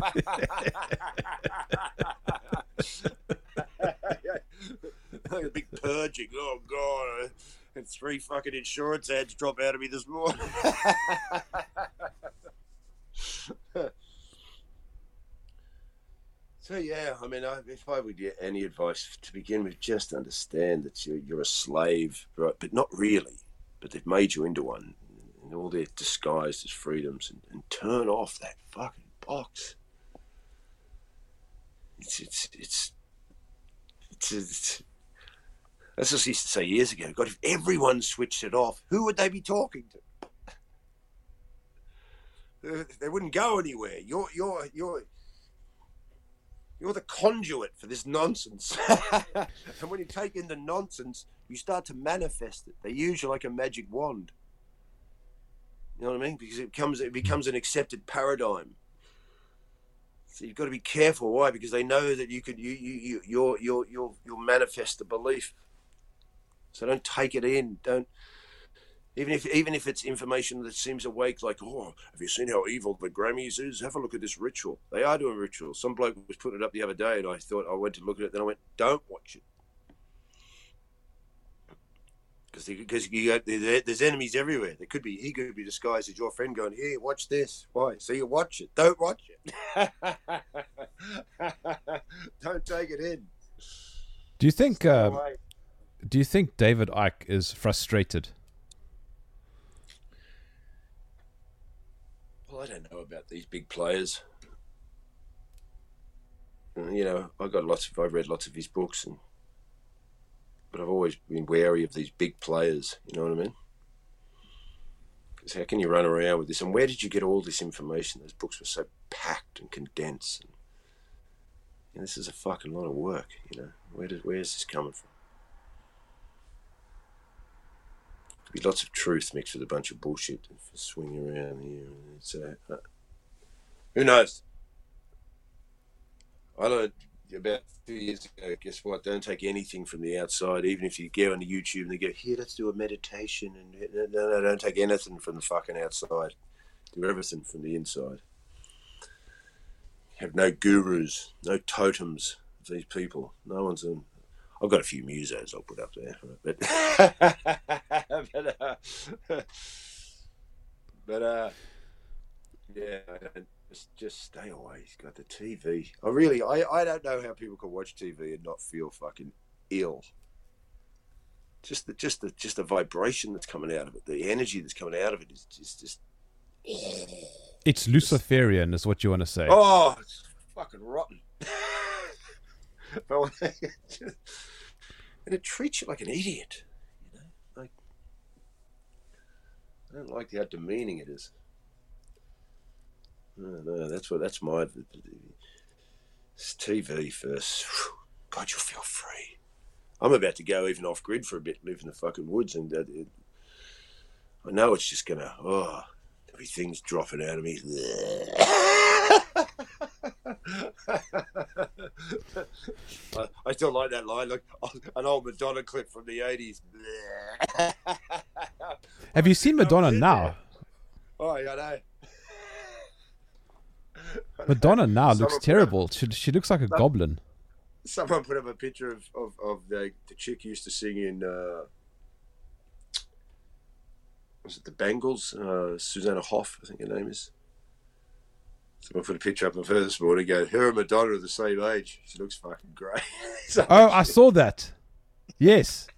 Speaker 2: Like a big purging. Oh, God. And three fucking insurance ads drop out of me this morning. So, yeah, I mean, I, if I would get any advice to begin with, just understand that you're, you're a slave, right? But not really. But they've made you into one. And all they're disguised as freedoms. And, and turn off that fucking box. It's, it's, it's, it's, it's, that's what I used to say years ago. God, if everyone switched it off, who would they be talking to? They wouldn't go anywhere. You're, you're, you're, you're the conduit for this nonsense. And when you take in the nonsense, you start to manifest it. They use you like a magic wand. You know what I mean? Because it becomes, it becomes an accepted paradigm. So you've got to be careful. Why? Because they know that you could, you, you, you, you'll, you'll, you'll, you'll manifest the belief. So don't take it in. Don't, Even if even if it's information that seems awake, like, oh, have you seen how evil the Grammys is? Have a look at this ritual. They are doing rituals. Some bloke was putting it up the other day, and I thought I went to look at it. Then I went, don't watch it, because because you got, there's enemies everywhere. There could be he could be disguised as your friend, going, here, watch this. Why? So you watch it. Don't watch it. Don't take it in.
Speaker 1: Do you think? Uh, do you think David Icke is frustrated?
Speaker 2: Well, I don't know about these big players. You know, I got lots of. I've read lots of his books, and but I've always been wary of these big players. You know what I mean? Because how can you run around with this? And where did you get all this information? Those books were so packed and condensed. And, and this is a fucking lot of work. You know, where does where is this coming from? Be lots of truth mixed with a bunch of bullshit for swinging around here. It's, uh, uh, who knows? I learned about two years ago, guess what? Don't take anything from the outside, even if you go on YouTube and they go, here, let's do a meditation. And no, no, don't take anything from the fucking outside. Do everything from the inside. Have no gurus, no totems of these people. No one's in. I've got a few musos I'll put up there, but but, uh, but uh, yeah, just just stay away. He's got the T V. I really, I, I don't know how people can watch T V and not feel fucking ill. Just the just the just the vibration that's coming out of it, the energy that's coming out of it is just just.
Speaker 1: It's Luciferian, is what you want to say.
Speaker 2: Oh, it's fucking rotten. And it treats you like an idiot, you know. Like, I don't like how demeaning it is. No, no, that's what that's my it's T V first. God, you'll feel free. I'm about to go even off grid for a bit, live in the fucking woods, and uh, it, I know it's just gonna. Oh, everything's dropping out of me. I, I still like that line, like an old Madonna clip from the eighties.
Speaker 1: Have you seen Madonna now?
Speaker 2: Oh, yeah, I know.
Speaker 1: Madonna now
Speaker 2: Someone
Speaker 1: looks terrible. She, she looks like a
Speaker 2: some,
Speaker 1: goblin.
Speaker 2: Someone put up a picture of, of, of the, the chick who used to sing in, uh, was it the Bangles? Uh, Susanna Hoff, I think her name is. Someone put a picture up of her this morning and go, her and Madonna are the same age. She looks fucking great. So
Speaker 1: oh, I saw that. Yes.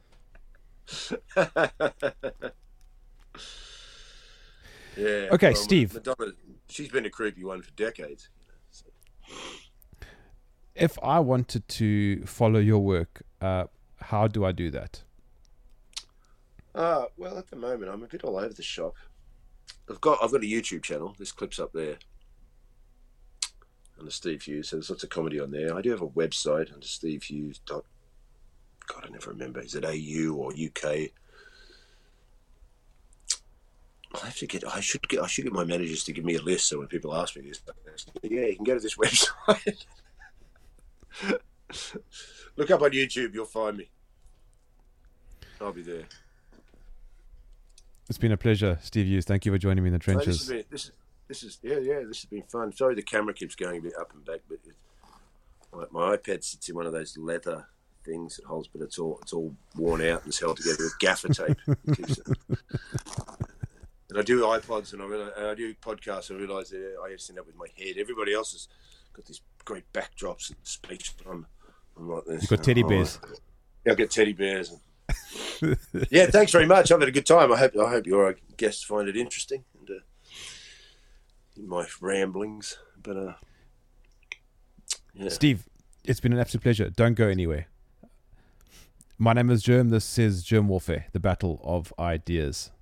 Speaker 2: Yeah.
Speaker 1: Okay,
Speaker 2: well,
Speaker 1: Steve.
Speaker 2: Madonna, she's been a creepy one for decades. So.
Speaker 1: If I wanted to follow your work, uh, how do I do that?
Speaker 2: Uh, well, at the moment, I'm a bit all over the shop. I've got I've got a YouTube channel. This clip's up there under Steve Hughes. So there's lots of comedy on there. I do have a website under Steve Hughes. Dot, God, I never remember. Is it A U or U K? I have to get. I should get. I should get my managers to give me a list. So when people ask me this, yeah, you can go to this website. Look up on YouTube. You'll find me. I'll be there.
Speaker 1: It's been a pleasure, Steve Hughes. Thank you for joining me in the trenches.
Speaker 2: No, this, has been, this is this is yeah yeah. This has been fun. Sorry, the camera keeps going a bit up and back, but it, my, my iPad sits in one of those leather things that holds, but it's all it's all worn out and it's held together with gaffer tape. It keeps it. And I do iPods and I, realize, and I do podcasts and I realise that I just end up with my head. Everybody else has got these great backdrops and speech. I'm, I'm like this.
Speaker 1: You've got teddy bears.
Speaker 2: Oh, yeah, I've got teddy bears. And, yeah, thanks very much. I've had a good time. I hope I hope your guests find it interesting and uh, in my ramblings. But uh, yeah.
Speaker 1: Steve, it's been an absolute pleasure. Don't go anywhere. My name is Germ. This is Germ Warfare, the battle of ideas.